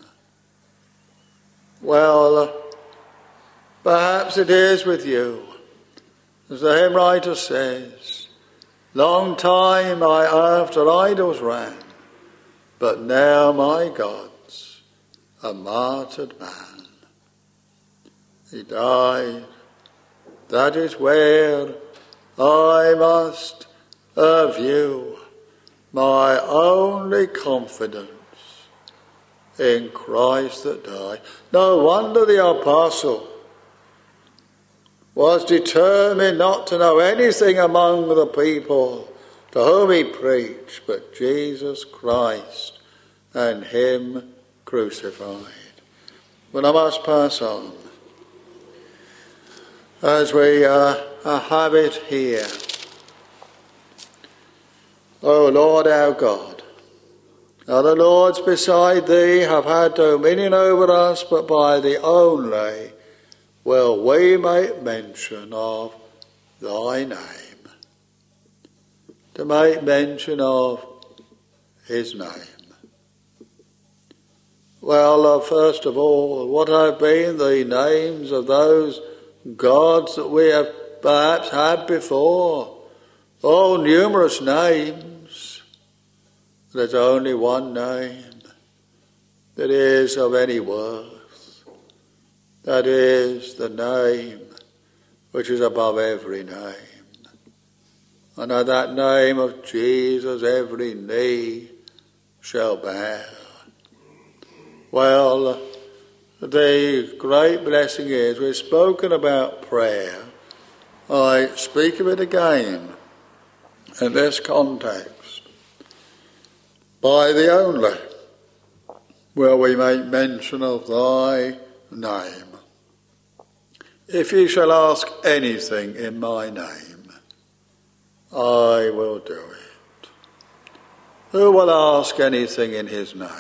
Well, perhaps it is with you, as the hymn writer says, long time I after idols ran, but now my God's a martyred man. He died. That is where I must view my only confidence in Christ that died. No wonder the apostle was determined not to know anything among the people to whom he preached but Jesus Christ and him crucified. But I must pass on. As we uh, have it here, O Lord our God, Now the lords beside thee have had dominion over us, but by thee only will we make mention of thy name. To make mention of his name. Well, uh, first of all, what have been the names of those gods that we have perhaps had before? Oh, numerous names. There's only one name that is of any worth. That is the name which is above every name. And at that name of Jesus every knee shall bow. Well, the great blessing is, we've spoken about prayer. I speak of it again in this context. By the only will we make mention of thy name. If ye shall ask anything in my name, I will do it. Who will ask anything in his name?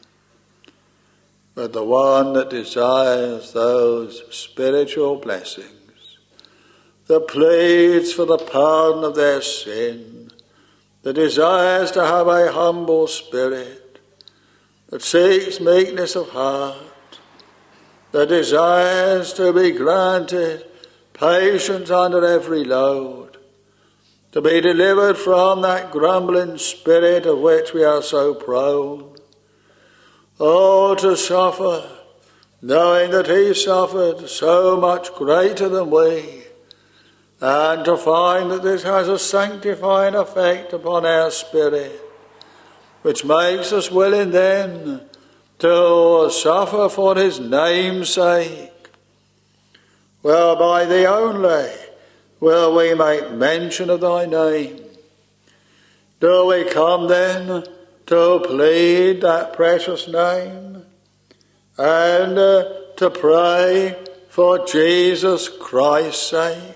But the one that desires those spiritual blessings, that pleads for the pardon of their sin, that desires to have a humble spirit, that seeks meekness of heart, that desires to be granted patience under every load, to be delivered from that grumbling spirit of which we are so prone. Oh, to suffer, knowing that he suffered so much greater than we, and to find that this has a sanctifying effect upon our spirit, which makes us willing then to suffer for his name's sake. Well, by thee only will we make mention of thy name. Do we come then to plead that precious name and uh, to pray for Jesus Christ's sake?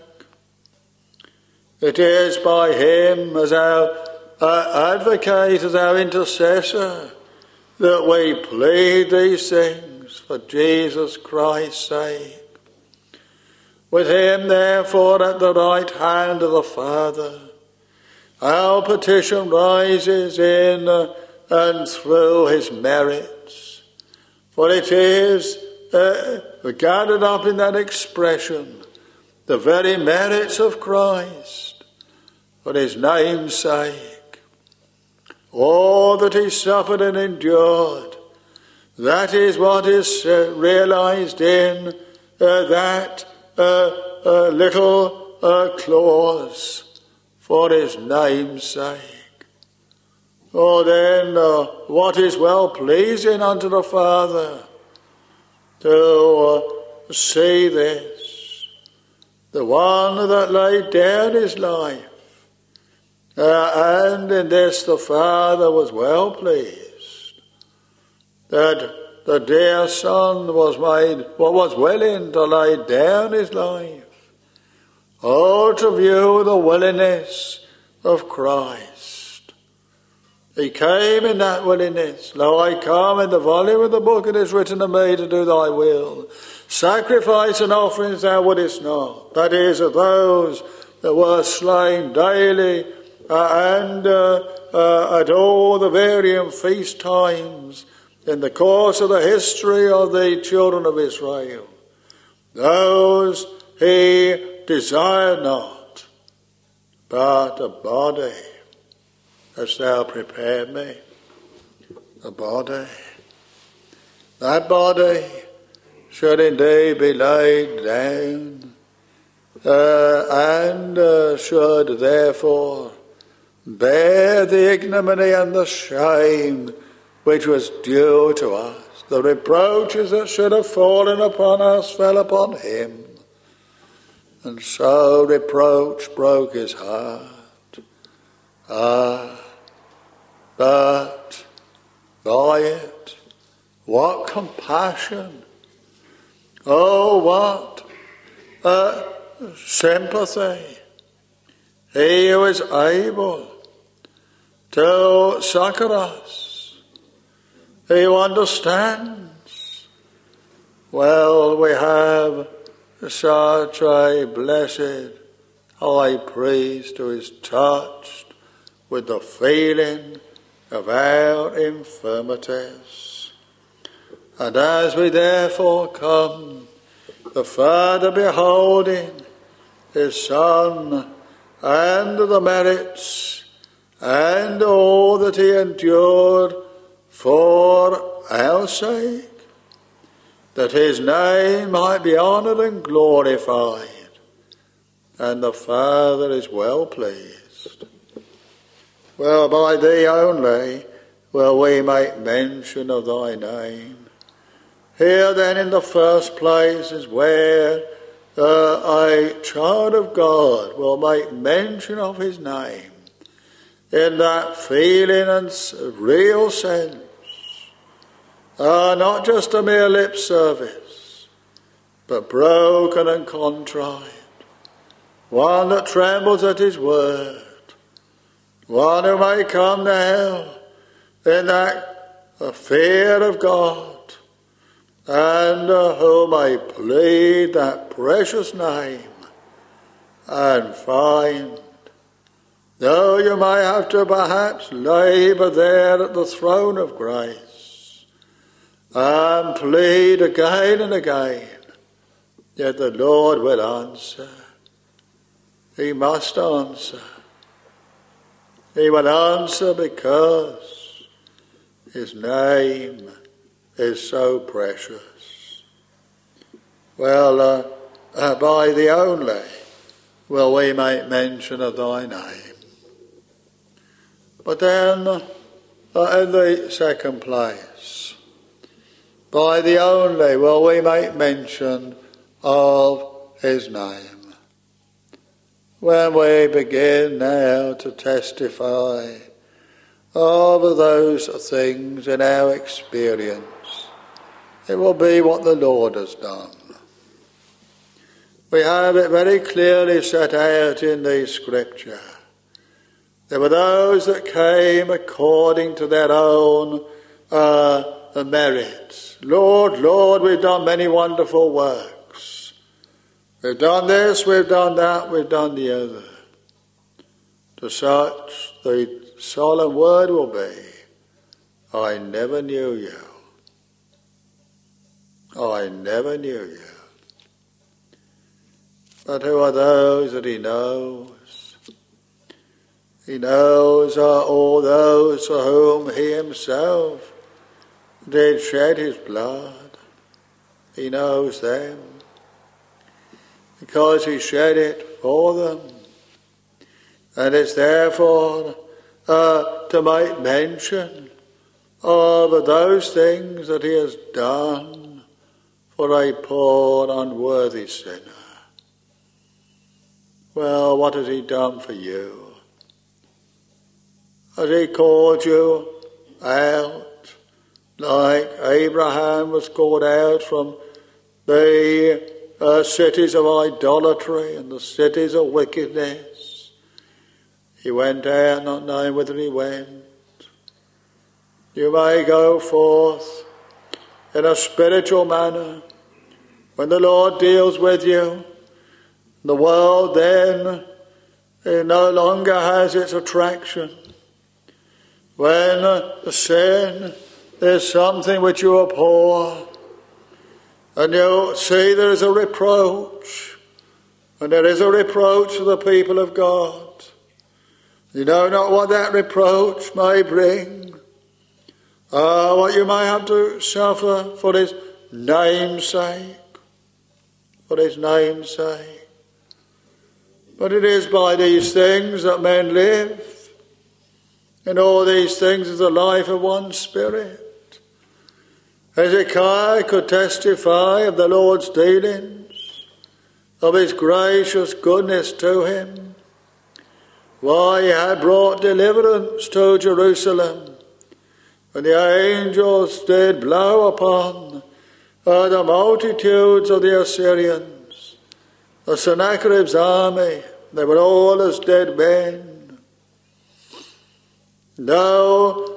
It is by him as our uh, advocate, as our intercessor, that we plead these things for Jesus Christ's sake. With him, therefore, at the right hand of the Father, our petition rises in uh, and through his merits. For it is uh, gathered up in that expression, the very merits of Christ, for his name's sake. All that he suffered and endured, that is what is uh, realized in uh, that uh, uh, little uh, clause, for his name's sake. Oh, then, uh, what is well-pleasing unto the Father to uh, see this, the one that laid down his life, uh, and in this the Father was well-pleased, that the dear Son was made, well, was willing to lay down his life. Oh, to view the willingness of Christ. He came in that willingness. Lo, I come, in the volume of the book it is written of me to do thy will. Sacrifice and offerings thou wouldest not. That is, of those that were slain daily uh, and uh, uh, at all the varying feast times in the course of the history of the children of Israel. Those he desired not, but a body hast thou prepared me. A body. That body should indeed be laid down uh, and uh, should therefore bear the ignominy and the shame which was due to us. The reproaches that should have fallen upon us fell upon him. And so reproach broke his heart. Ah, but by it, what compassion! Oh, what uh, sympathy! He who is able to succor us He who understands. Well, we have such a blessed high priest who is touched with the feeling of our infirmities. And as we therefore come, the Father beholding his Son and the merits and all that he endured for our sake, that his name might be honoured and glorified, and the Father is well pleased. Well, by thee only will we make mention of thy name. Here then in the first place is where uh, a child of God will make mention of his name in that feeling and real sense, uh, not just a mere lip service, but broken and contrite, one that trembles at his word, one who may come now in that uh, fear of God, and uh, who may plead that precious name and find, though you may have to perhaps labour there at the throne of grace and plead again and again, yet the Lord will answer. He must answer. He will answer because his name is so precious. Well, uh, uh, by the only will we make mention of thy name. But then, uh, in the second place, by the only will we make mention of his name. When we begin now to testify of those things in our experience, it will be what the Lord has done. We have it very clearly set out in the Scripture. There were those that came according to their own uh, merits. Lord, Lord, we've done many wonderful works. We've done this, we've done that, we've done the other. To such the solemn word will be, I never knew you. I never knew you. But who are those that he knows? He knows are all those for whom he himself did shed his blood. He knows them because he shed it for them. And it's therefore uh, to make mention of those things that he has done for a poor, unworthy sinner. Well, what has he done for you? Has he called you out like Abraham was called out from the uh, cities of idolatry and the cities of wickedness? He went out not knowing whither he went. You may go forth in a spiritual manner when the Lord deals with you. The world then it no longer has its attraction. When uh, sin is something which you abhor, and you see there is a reproach, and there is a reproach to the people of God. You know not what that reproach may bring, uh, what you may have to suffer for his name's sake, for his name's sake. But it is by these things that men live, and all these things is the life of one spirit. Hezekiah could testify of the Lord's dealings, of his gracious goodness to him, why he had brought deliverance to Jerusalem, when the angels did blow upon uh, the multitudes of the Assyrians, the Sennacherib's army. They were all as dead men. No,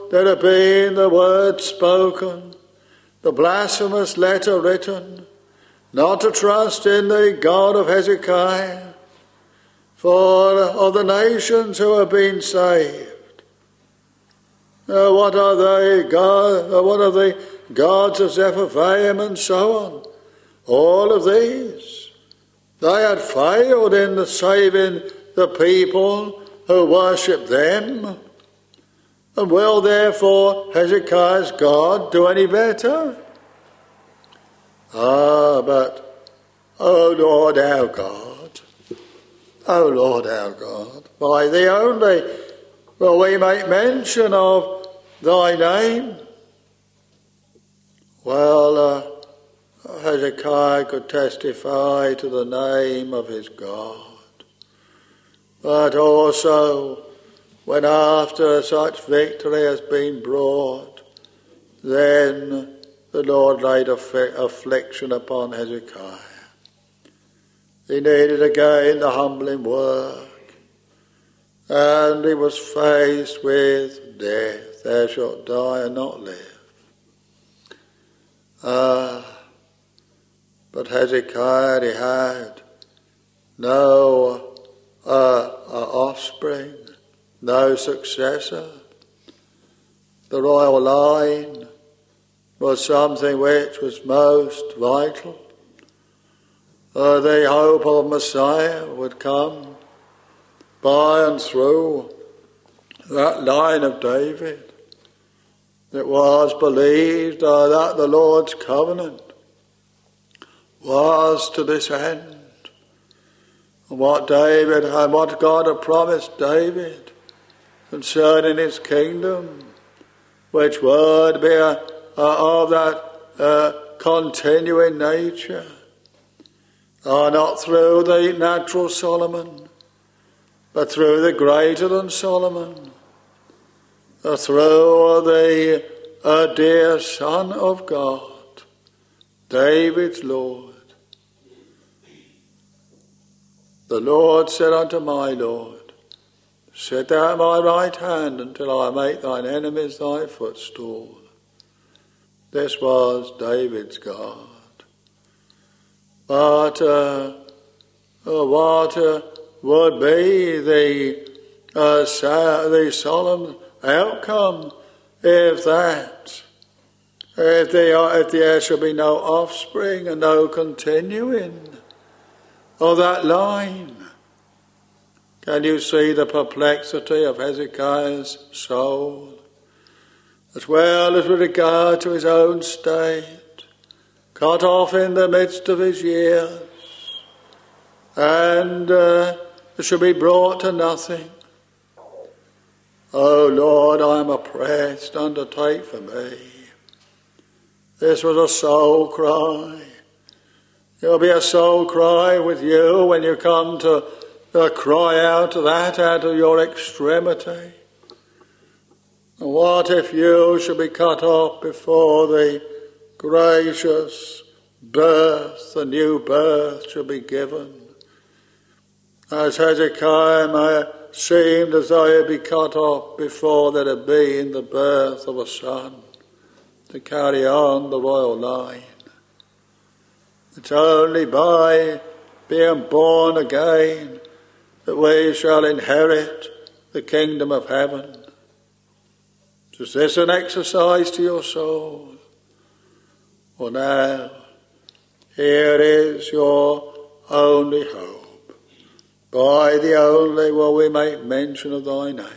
there had been the word spoken, the blasphemous letter written, not to trust in the God of Hezekiah, for of the nations who have been saved. Uh, what are they, God, uh, what are the gods of Zephaim and so on? All of these. They had failed in the saving the people who worship them. And will therefore Hezekiah's God do any better? Ah, but, O Lord our God, O Lord our God, by thee only will we make mention of thy name. Well, uh, Hezekiah could testify to the name of his God. But also, when after such victory has been brought, then the Lord laid affliction upon Hezekiah. He needed again the humbling work, and he was faced with death. Thou shalt die and not live. Ah, but Hezekiah, he had no uh, uh, offspring, no successor. The royal line was something which was most vital. Uh, the hope of Messiah would come by and through that line of David. It was believed uh, that the Lord's covenant was to this end. And what David and what God had promised David concerning his kingdom, which would be a, a, of that uh, continuing nature, are not through the natural Solomon, but through the greater than Solomon, uh, through the uh, dear Son of God, David's Lord. The Lord said unto my Lord, sit thou at my right hand until I make thine enemies thy footstool. This was David's God. But uh, uh, what uh, would be the, uh, sa- the solemn outcome if that, if there, if there shall be no offspring and no continuing of that line? Can you see the perplexity of Hezekiah's soul, as well as with regard to his own state, cut off in the midst of his years, and uh, shall be brought to nothing? O Lord, I am oppressed, undertake for me. This was a soul cry. It will be a soul cry with you when you come to uh, cry out that out of your extremity. And what if you should be cut off before the gracious birth, the new birth should be given? As Hezekiah may seemed as though he'd be cut off before there had been the birth of a son to carry on the royal line. It's only by being born again that we shall inherit the kingdom of heaven. Is this an exercise to your soul? Well, now, here is your only hope. By the only will we make mention of thy name.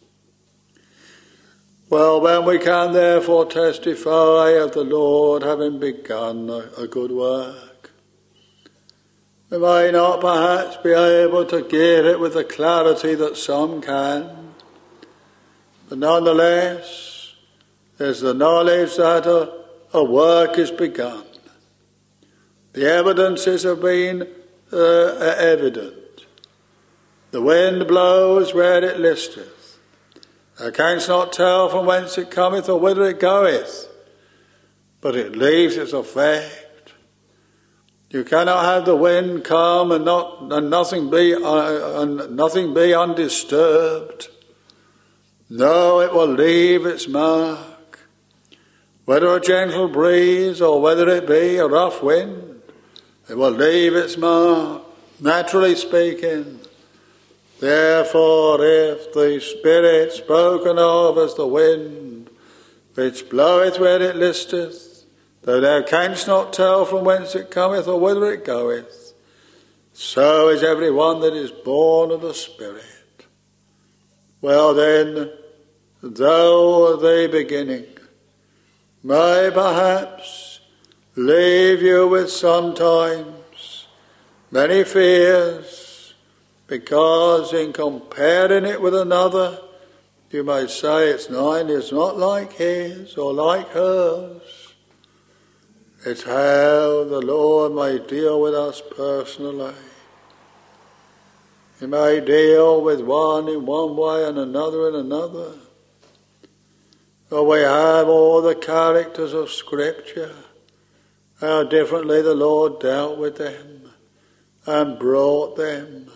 Well, when we can therefore testify of the Lord having begun a, a good work, we may not perhaps be able to give it with the clarity that some can, but nonetheless, there's the knowledge that a, a work is begun. The evidences have been uh, evident. The wind blows where it listeth. Thou canst not tell from whence it cometh or whither it goeth, but it leaves its effect. You cannot have the wind come and not and nothing be uh, and nothing be undisturbed. No, it will leave its mark. Whether a gentle breeze or whether it be a rough wind, it will leave its mark, naturally speaking. Therefore, if the Spirit spoken of as the wind, which bloweth where it listeth, though thou canst not tell from whence it cometh or whither it goeth, so is every one that is born of the Spirit. Well then, though the beginning may perhaps leave you with sometimes many fears, because in comparing it with another, you may say its nine is not like his or like hers. It's how the Lord may deal with us personally. He may deal with one in one way and another in another. For we have all the characters of Scripture, how differently the Lord dealt with them and brought them.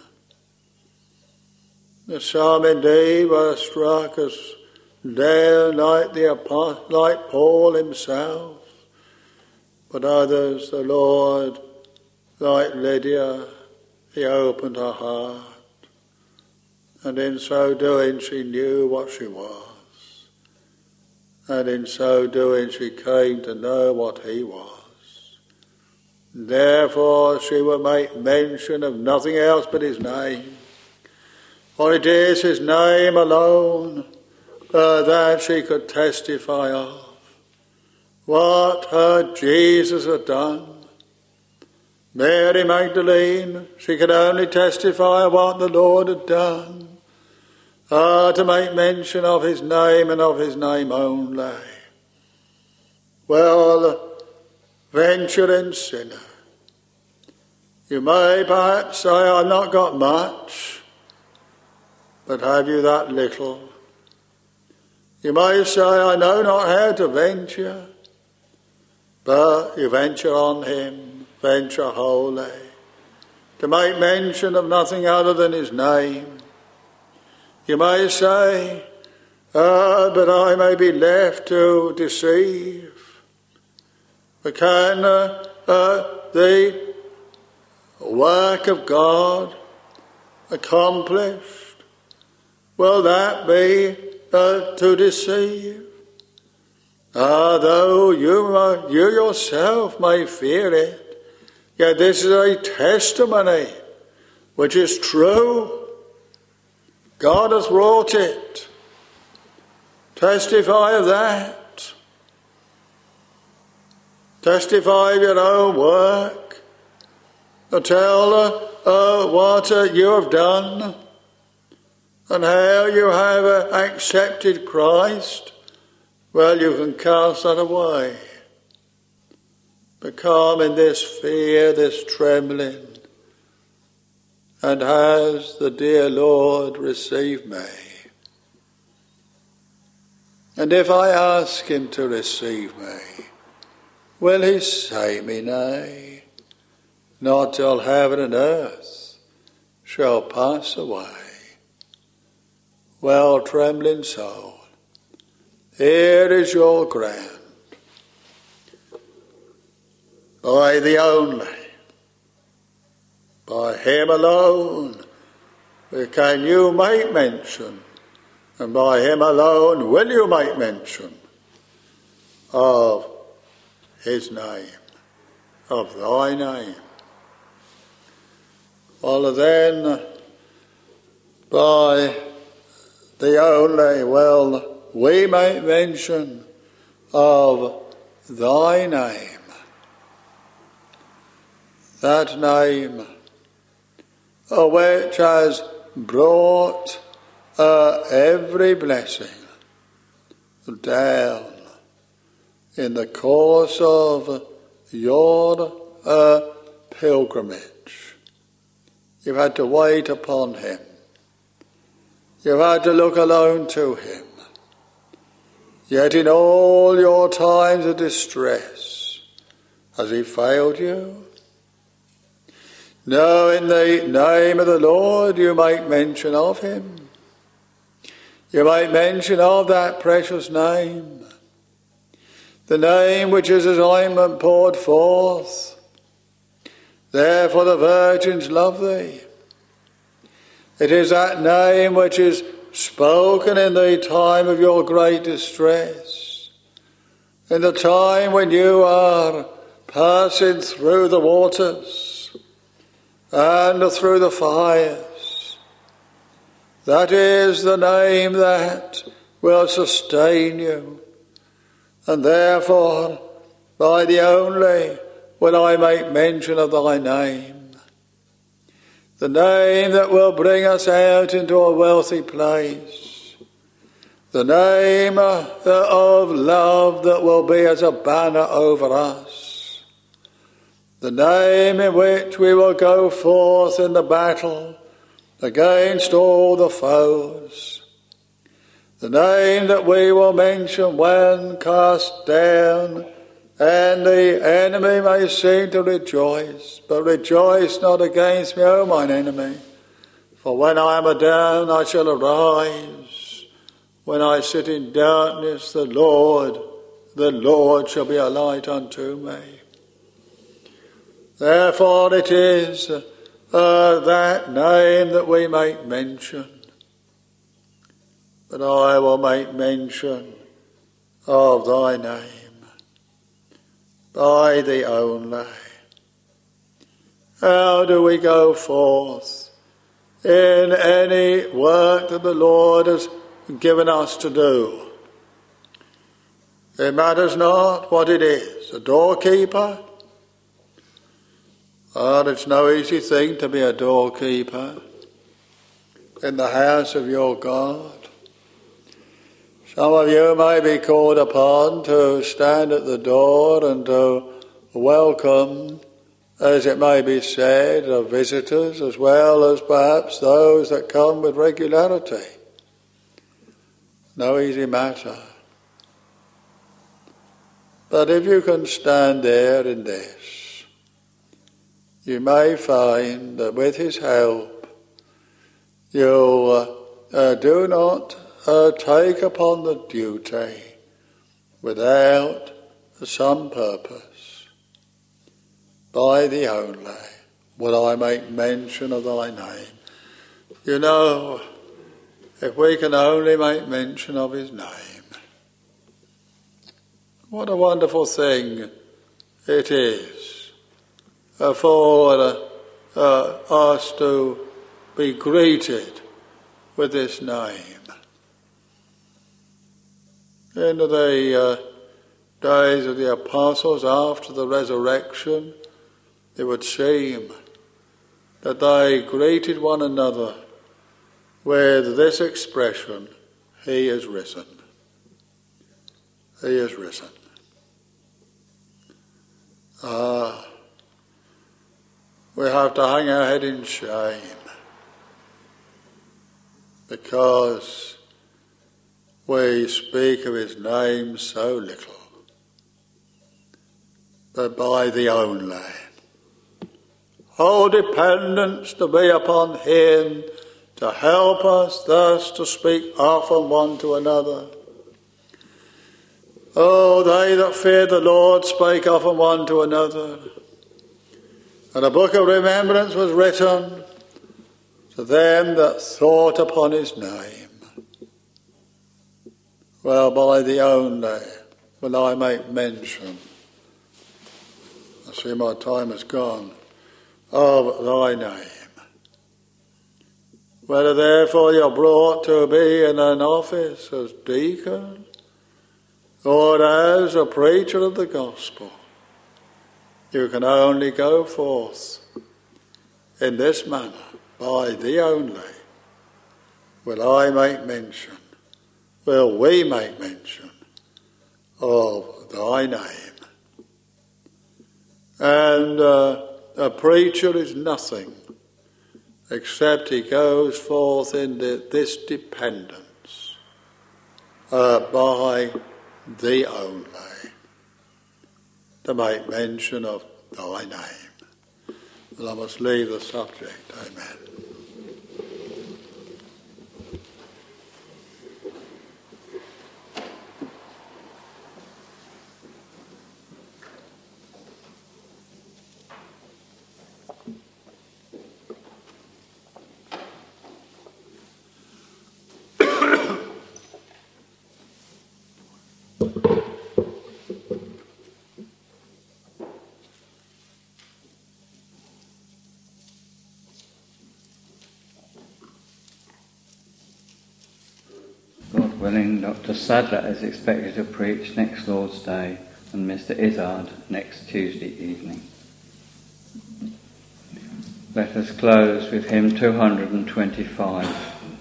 Some indeed were struck as down like the apostle, like Paul himself, but others, the Lord, like Lydia, he opened her heart, and in so doing she knew what she was, and in so doing she came to know what he was. Therefore she will make mention of nothing else but his name, for it is his name alone uh, that she could testify of. What her Jesus had done. Mary Magdalene, she could only testify of what the Lord had done. Ah, to make mention of his name and of his name only. Well, venturing sinner, you may perhaps say, I've not got much, but have you that little? You may say, I know not how to venture, but you venture on him, venture wholly, to make mention of nothing other than his name. You may say, ah, but I may be left to deceive. But can uh, uh, the work of God accomplished, will that be uh, to deceive? Ah, though you, uh, you yourself may fear it, yet this is a testimony which is true. God has wrought it. Testify of that. Testify of your own work. Tell uh, uh, what uh, you have done and how you have uh, accepted Christ. Well, you can cast that away. Become in this fear, this trembling. And has the dear Lord received me? And if I ask him to receive me, will he say me nay? Not till heaven and earth shall pass away. Well, trembling soul, here is your ground. By the only, by him alone, can you make mention, and by him alone will you make mention of his name, of thy name. Well then, by the only, well, we make mention of thy name. That name uh, which has brought uh, every blessing down in the course of your uh, pilgrimage. You've had to wait upon him. You've had to look alone to him. Yet in all your times of distress, has he failed you? No, in the name of the Lord you make mention of him. you make mention of that precious name, the name which is as ointment poured forth. Therefore the virgins love thee. It is that name which is spoken in the time of your great distress, in the time when you are passing through the waters and through the fires. That is the name that will sustain you, and therefore by the only will I make mention of thy name, the name that will bring us out into a wealthy place, the name of love that will be as a banner over us, the name in which we will go forth in the battle against all the foes, the name that we will mention when cast down, and the enemy may seem to rejoice, but rejoice not against me, O mine enemy. For when I am down, I shall arise. When I sit in darkness, the Lord, the Lord shall be a light unto me. Therefore it is uh, that name that we make mention. But I will make mention of thy name, by thee only. How do we go forth in any work that the Lord has given us to do? It matters not what it is. A doorkeeper? Oh, it's no easy thing to be a doorkeeper in the house of your God. Some of you may be called upon to stand at the door and to welcome, as it may be said, of visitors, as well as perhaps those that come with regularity. No easy matter. But if you can stand there in this, you may find that with his help you uh, uh, do not Uh, take upon the duty without some purpose. By thee only will I make mention of thy name. You know, if we can only make mention of his name, what a wonderful thing it is uh, for uh, uh, us to be greeted with this name. In the uh, days of the apostles after the resurrection, it would seem that they greeted one another with this expression, he is risen. He is risen. Ah, we have to hang our head in shame because we speak of his name so little, but by the only. Whole dependence to be upon him to help us thus to speak often one to another. Oh, they that feared the Lord spake often one to another. And a book of remembrance was written to them that thought upon his name. Well, by the only will I make mention, I see my time has gone, of thy name. Whether therefore you're brought to be in an office as deacon or as a preacher of the gospel, you can only go forth in this manner. By thee only will I make mention. Will we make mention of thy name? And uh, a preacher is nothing except he goes forth in the, this dependence uh, by thee only to make mention of thy name. Well, I must leave the subject. Amen. willing, Doctor Sadler is expected to preach next Lord's Day and Mister Izzard next Tuesday evening. Let us close with hymn two hundred twenty-five.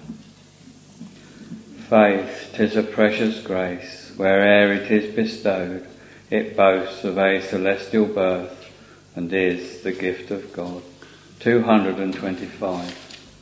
Faith, 'tis a precious grace, where'er it is bestowed, it boasts of a celestial birth, and is the gift of God. two hundred twenty-five.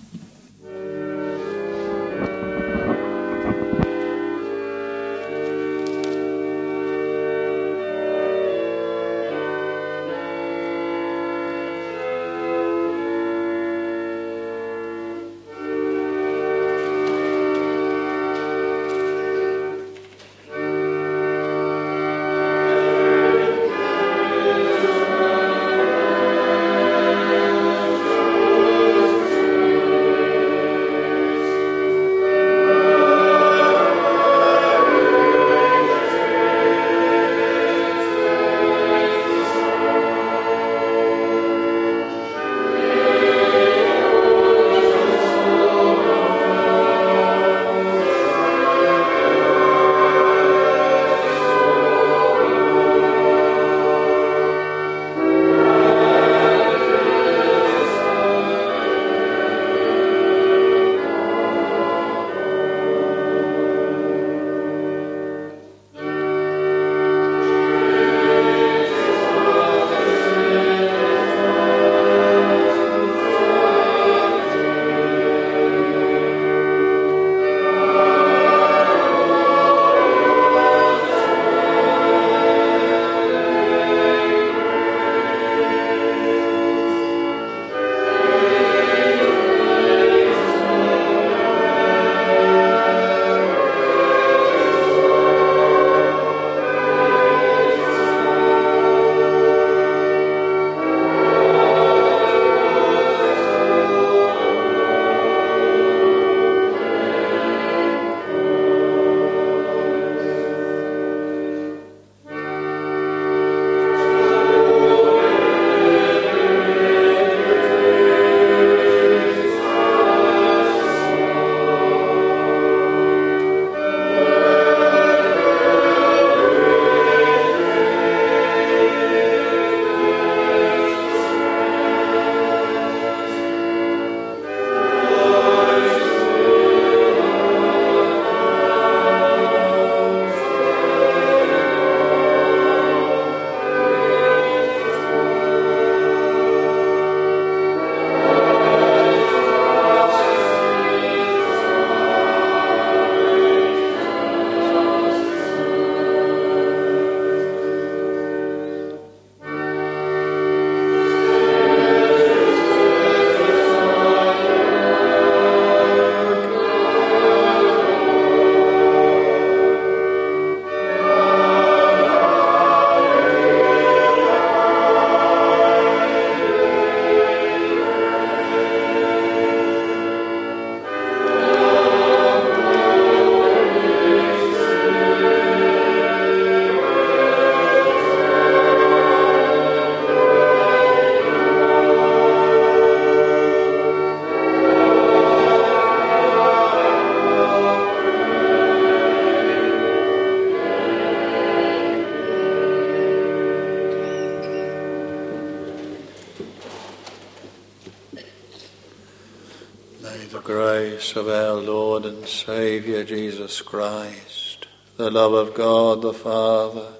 Grace of our Lord and Saviour Jesus Christ, the love of God the Father,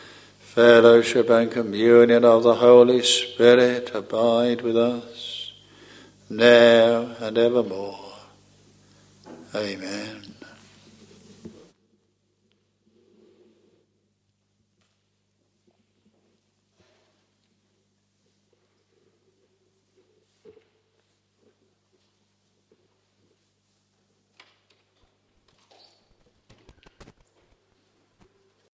fellowship and communion of the Holy Spirit abide with us, now and evermore. Amen.